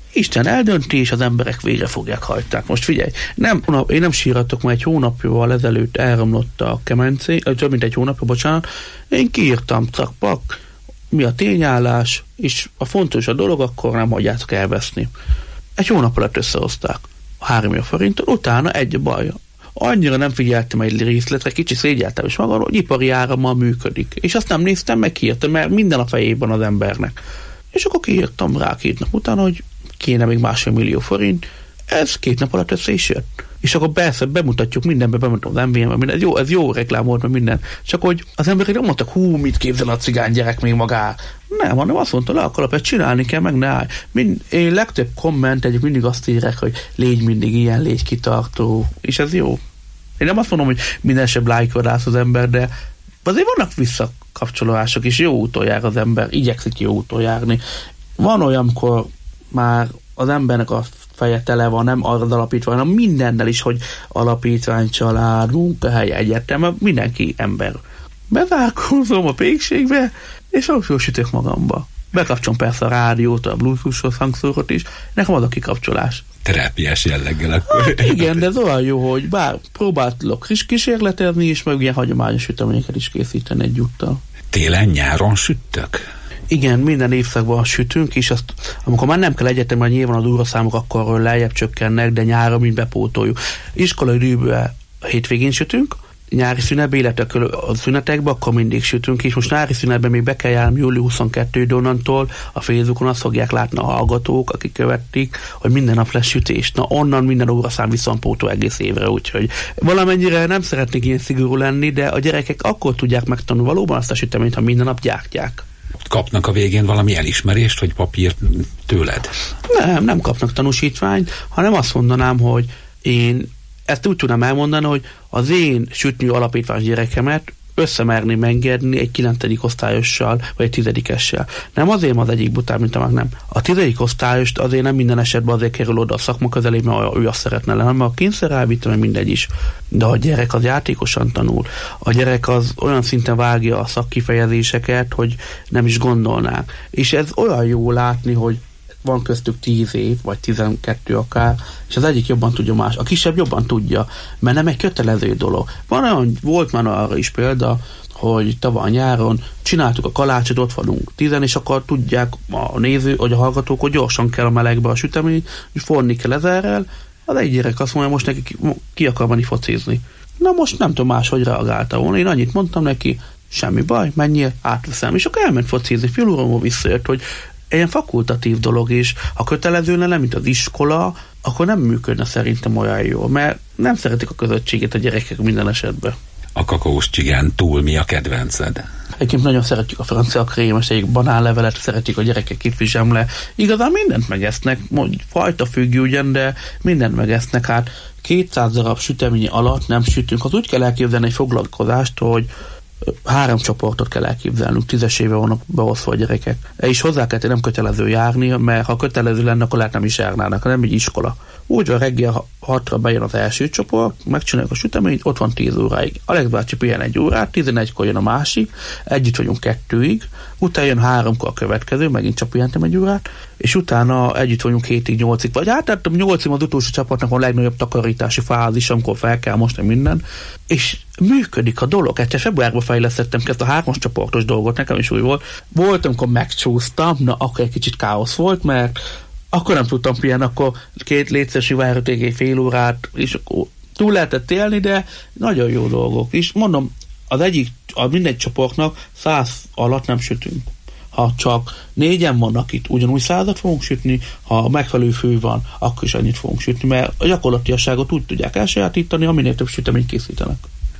Isten eldönti, és az emberek végre fogják hajtani. Most figyelj, nem, én nem síratok, mert egy hónapjával ezelőtt elromlott a kemencé, több mint egy hónapja, bocsánat, én kiírtam cakpak, mi a tényállás, és a fontos a dolog, akkor nem hagyjátok elveszni. Egy hónap alatt összehozták három millió forintot, utána egy baj. Annyira nem figyeltem egy részletre, kicsi szégyeltem is magamról, hogy ipari árammal működik. És azt nem néztem, meg kiírtam, mert minden a fejében az embernek. És akkor kiírtam rá két nap után, hogy kéne még másfél millió forint, ez két nap alatt össze is jött. És akkor persze bemutatjuk mindenbe, bemutatom az em vé em-be, minden. Ez jó, ez jó reklám volt, meg minden. Csak hogy az emberek nem mondtak, hú, mit képzel a cigány gyerek még magá. Nem, hanem azt mondta, le a kalapet csinálni kell, meg ne állj. Mind, én legtöbb komment egyik mindig azt írják, hogy légy mindig ilyen, légy kitartó, és ez jó. Én nem azt mondom, hogy minden sem lájkodász az ember, de azért vannak visszakapcsolódások, és jó úton jár az ember, igyekszik jó úton járni. Van olyan, amikor már az embernek a feje tele van, nem az alapítvány, hanem mindennel is, hogy alapítvány, család, munkahely, egyetem, mindenki ember. Bezárkózom a pékségbe, és akkor sütök magamba. Bekapcsolom persze a rádiót, a bluetooth-os hangszórot is, nekem az a kikapcsolás. Terápiás jelleggel akkor. Hát igen, de ez olyan jó, hogy bár próbálok kis kísérletezni, és meg ilyen hagyományos süteményeket is készíteni egyúttal. Télen, nyáron süttök? Igen, minden évszakban sütünk, és azt, amikor már nem kell egyetemre, nyilván az óraszámok akkor lejjebb csökkennek, de nyáron mind bepótoljuk. Iskolai időben hétvégén sütünk, nyári szünetbe, illetve a szünetekben, akkor mindig sütünk, és most nyári szünetben még be kell járni július huszonkettedikén, onnantól a Facebookon azt fogják látni a hallgatók, akik követik, hogy minden nap lesz sütés. Na onnan minden óraszám visszampótol egész évre, úgyhogy valamennyire nem szeretnék ilyen szigorú lenni, de a gyerekek akkor tudják megtanulni valóban azt a süteményt, ha minden nap gyártják. Kapnak a végén valami elismerést, vagy papírt tőled? Nem, nem kapnak tanúsítványt, hanem azt mondanám, hogy én ezt úgy tudnám elmondani, hogy az én sütnyű alapítványos gyerekemet összemerném engedni egy kilencedik osztályossal, vagy egy tizedikessel. Nem azért az egyik bután, mint a meg nem. A tizedik osztályost azért nem minden esetben azért kerül oda a szakma közelébe, mert ő azt szeretne lenni, hanem a kényszer elvitte, meg mindegy is. De a gyerek az játékosan tanul. A gyerek az olyan szinten vágja a szakkifejezéseket, hogy nem is gondolnák. És ez olyan jó látni, hogy van köztük tíz év, vagy tizenkettő akár, és az egyik jobban tudja más, a kisebb jobban tudja, mert nem egy kötelező dolog. Van olyan, volt már arra is példa, hogy tavaly nyáron csináltuk a kalácsot, ott vagyunk tizen, és akkor tudják a néző, vagy a hallgatók, hogy gyorsan kell a melegbe a sütemény, hogy forni kell ezerrel, az egy gyerek azt mondja, most neki ki, ki akar menni focizni. Na most nem tudom máshogy reagálta volna, én annyit mondtam neki, semmi baj, menjél, átveszem, és akkor elment focizni, fél óra visszajött, hogy ilyen fakultatív dolog is, ha kötelező lenne, mint az iskola, akkor nem működne szerintem olyan jól, mert nem szeretik a közösséget a gyerekek minden esetben. A kakaós csigán túl mi a kedvenced? Egyébként nagyon szeretjük a francia krémes, egy banánlevelet, szeretik a gyerekek kifizsem le. Igazán mindent megesznek, fajta függő ugyan, de mindent megesznek. Hát kétszáz darab süteményi alatt nem sütünk. Az úgy kell elképzelni egy foglalkozást, hogy három csoportot kell elképzelnünk, tízesével vannak beosztva a gyerekek. És hozzá kell, nem kötelező járni, mert ha kötelező lenne, akkor lehet nem is járnának, hanem egy iskola. Úgy van, reggel hatra bejön az első csoport, megcsináljuk a süteményt, ott van tíz óráig. Alex bácsi pihen egy órát, tizenegykor jön a másik, együtt vagyunk kettőig, utána jön háromkor a következő, megint csak pihentem egy órát, és utána együtt vagyunk hétig, nyolcig, vagy hát tehát nyolcig az utolsó csapatnak a legnagyobb takarítási fázis, amikor fel kell mosni minden, és működik a dolog. Egyszer februárban fejlesztettem ki ezt a hármas csoportos dolgot, nekem is úgy volt. Volt, amikor megcsúsztam, na akkor egy kicsit káosz volt, mert akkor nem tudtam pihenni, akkor két létszesi várhaték egy fél órát, és akkor túl lehetett élni, de nagyon jó dolgok. És mondom, az egyik, a mindegy csoportnak száz alatt nem sütünk. Ha csak négyen vannak itt, ugyanúgy százat fogunk sütni, ha megfelelő fő van, akkor is annyit fogunk sütni, mert a gyakorlatiasságot úgy tudják elsajátítani, ha minél több süteményt készítenek.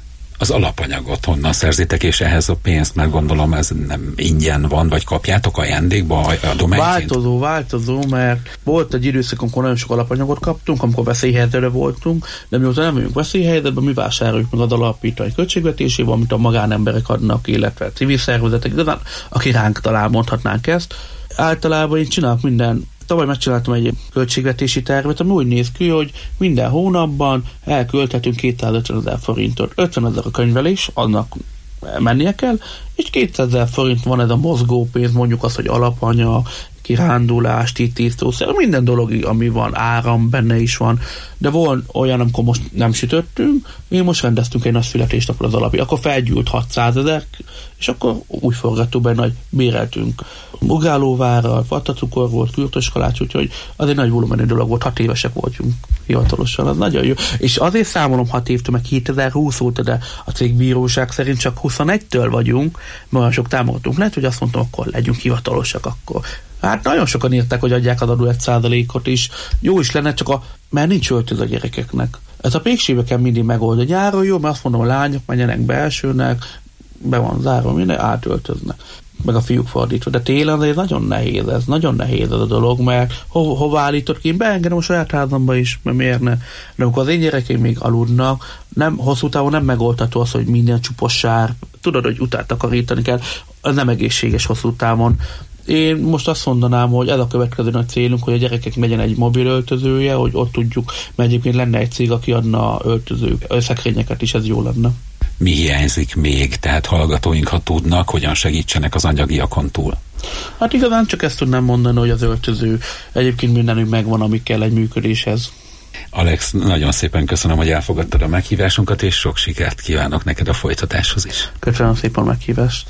Az alapanyagot honnan szerzitek, és ehhez a pénzt, mert gondolom ez nem ingyen van, vagy kapjátok ajándékba adományként? Változó, változó, mert volt egy időszak, amikor nagyon sok alapanyagot kaptunk, amikor veszélyhelyzetben voltunk, de mióta nem vagyunk veszélyhelyzetben, mi vásároljuk meg az alapítvány költségvetésében, amit a magánemberek adnak, illetve civil szervezetek, de aki ránk talál, mondhatnánk ezt. Általában én csinálok minden. Tavaly megcsináltam egy költségvetési tervet, ami úgy néz ki, hogy minden hónapban elkölthetünk kétszázötven ezer forintot. ötven ezer a könyvelés, annak mennie kell, és kétszáz ezer forint van ez a mozgópénz, mondjuk az, hogy alapanyag, kirándulás, tisztítószer, minden dolog, ami van, áram benne is van, de volt olyan, amikor most nem sütöttünk, mi most rendeztünk egy nagy születésnapot az alapi, akkor felgyűlt hatszázezer, és akkor úgy forgattuk benne, hogy béreltünk ugrálóvárral, vattacukor volt, kürtös kalács, úgyhogy az egy nagy volumenű dolog volt, hat évesek voltunk hivatalosan, az nagyon jó. És azért számolom hat évtől, meg kétezer-húsz óta, de a cégbíróság szerint csak huszonegytől vagyunk, mert olyan sok támogatunk. Lehet, hogy azt mondtam, akkor legyünk hivatalosak, akkor. Hát nagyon sokan írták, hogy adják az adó egy százalékot is. Jó is lenne, csak a, mert nincs öltöz a gyerekeknek. Ez a pékségbe kell mindig megoldani. Nyáron jó, mert azt mondom, a lányok menjenek belsőnek, be van zárva, minden átöltöznek. Meg a fiúk fordítva. De télen azért nagyon nehéz ez, nagyon nehéz ez a dolog, mert ho- hova állított ki? Én beengedem a saját házamba is, mert miért ne? De amikor az én gyerekeim még aludnak, nem, hosszú távon nem megoldható az, hogy minden csupos sár. Tudod, hogy után takarítani kell, ez nem egészséges hosszú távon. Én most azt mondanám, hogy ez a következő nagy célunk, hogy a gyerekek megyen egy mobil öltözője, hogy ott tudjuk, mert egyébként lenne egy cég, aki adna öltözők, szekrényeket is, ez jó lenne. Mi hiányzik még? Tehát hallgatóink, ha tudnak, hogyan segítsenek az anyagiakon túl? Hát igazán csak ezt tudnám mondani, hogy az öltöző egyébként mindenünk megvan, ami kell egy működéshez. Alex, nagyon szépen köszönöm, hogy elfogadtad a meghívásunkat, és sok sikert kívánok neked a folytatáshoz is. Köszönöm szépen a meghívást.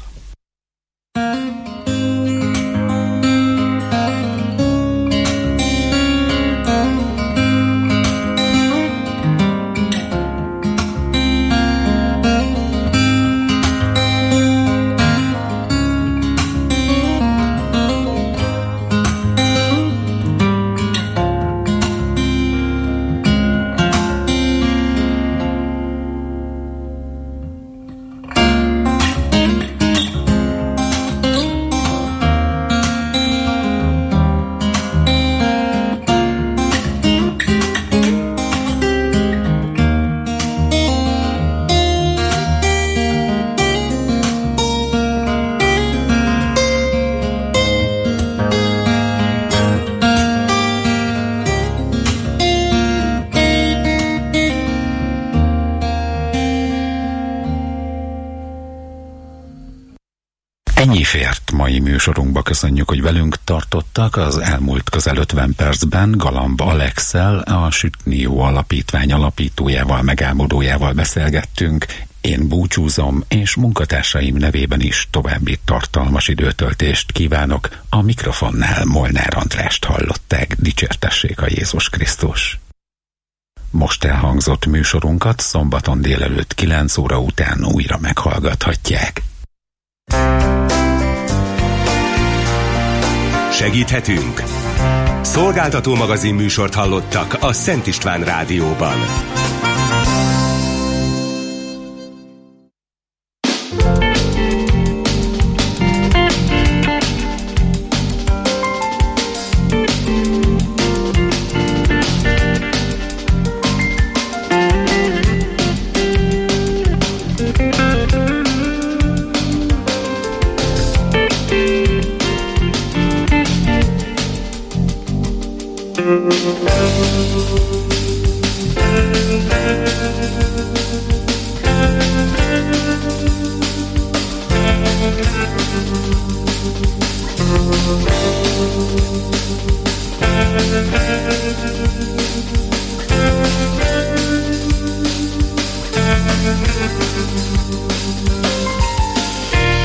Ennyi fért mai műsorunkba, köszönjük, hogy velünk tartottak. Az elmúlt közel ötven percben Galamb Alexszel, a Sütni-Jó Alapítvány alapítójával, megálmodójával beszélgettünk. Én búcsúzom, és munkatársaim nevében is további tartalmas időtöltést kívánok. A mikrofonnál Molnár Andrást hallották, dicsértessék a Jézus Krisztus. Most elhangzott műsorunkat szombaton délelőtt kilenc óra után újra meghallgathatják. Segíthetünk? Szolgáltató magazin műsort hallottak a Szent István Rádióban. Thank you.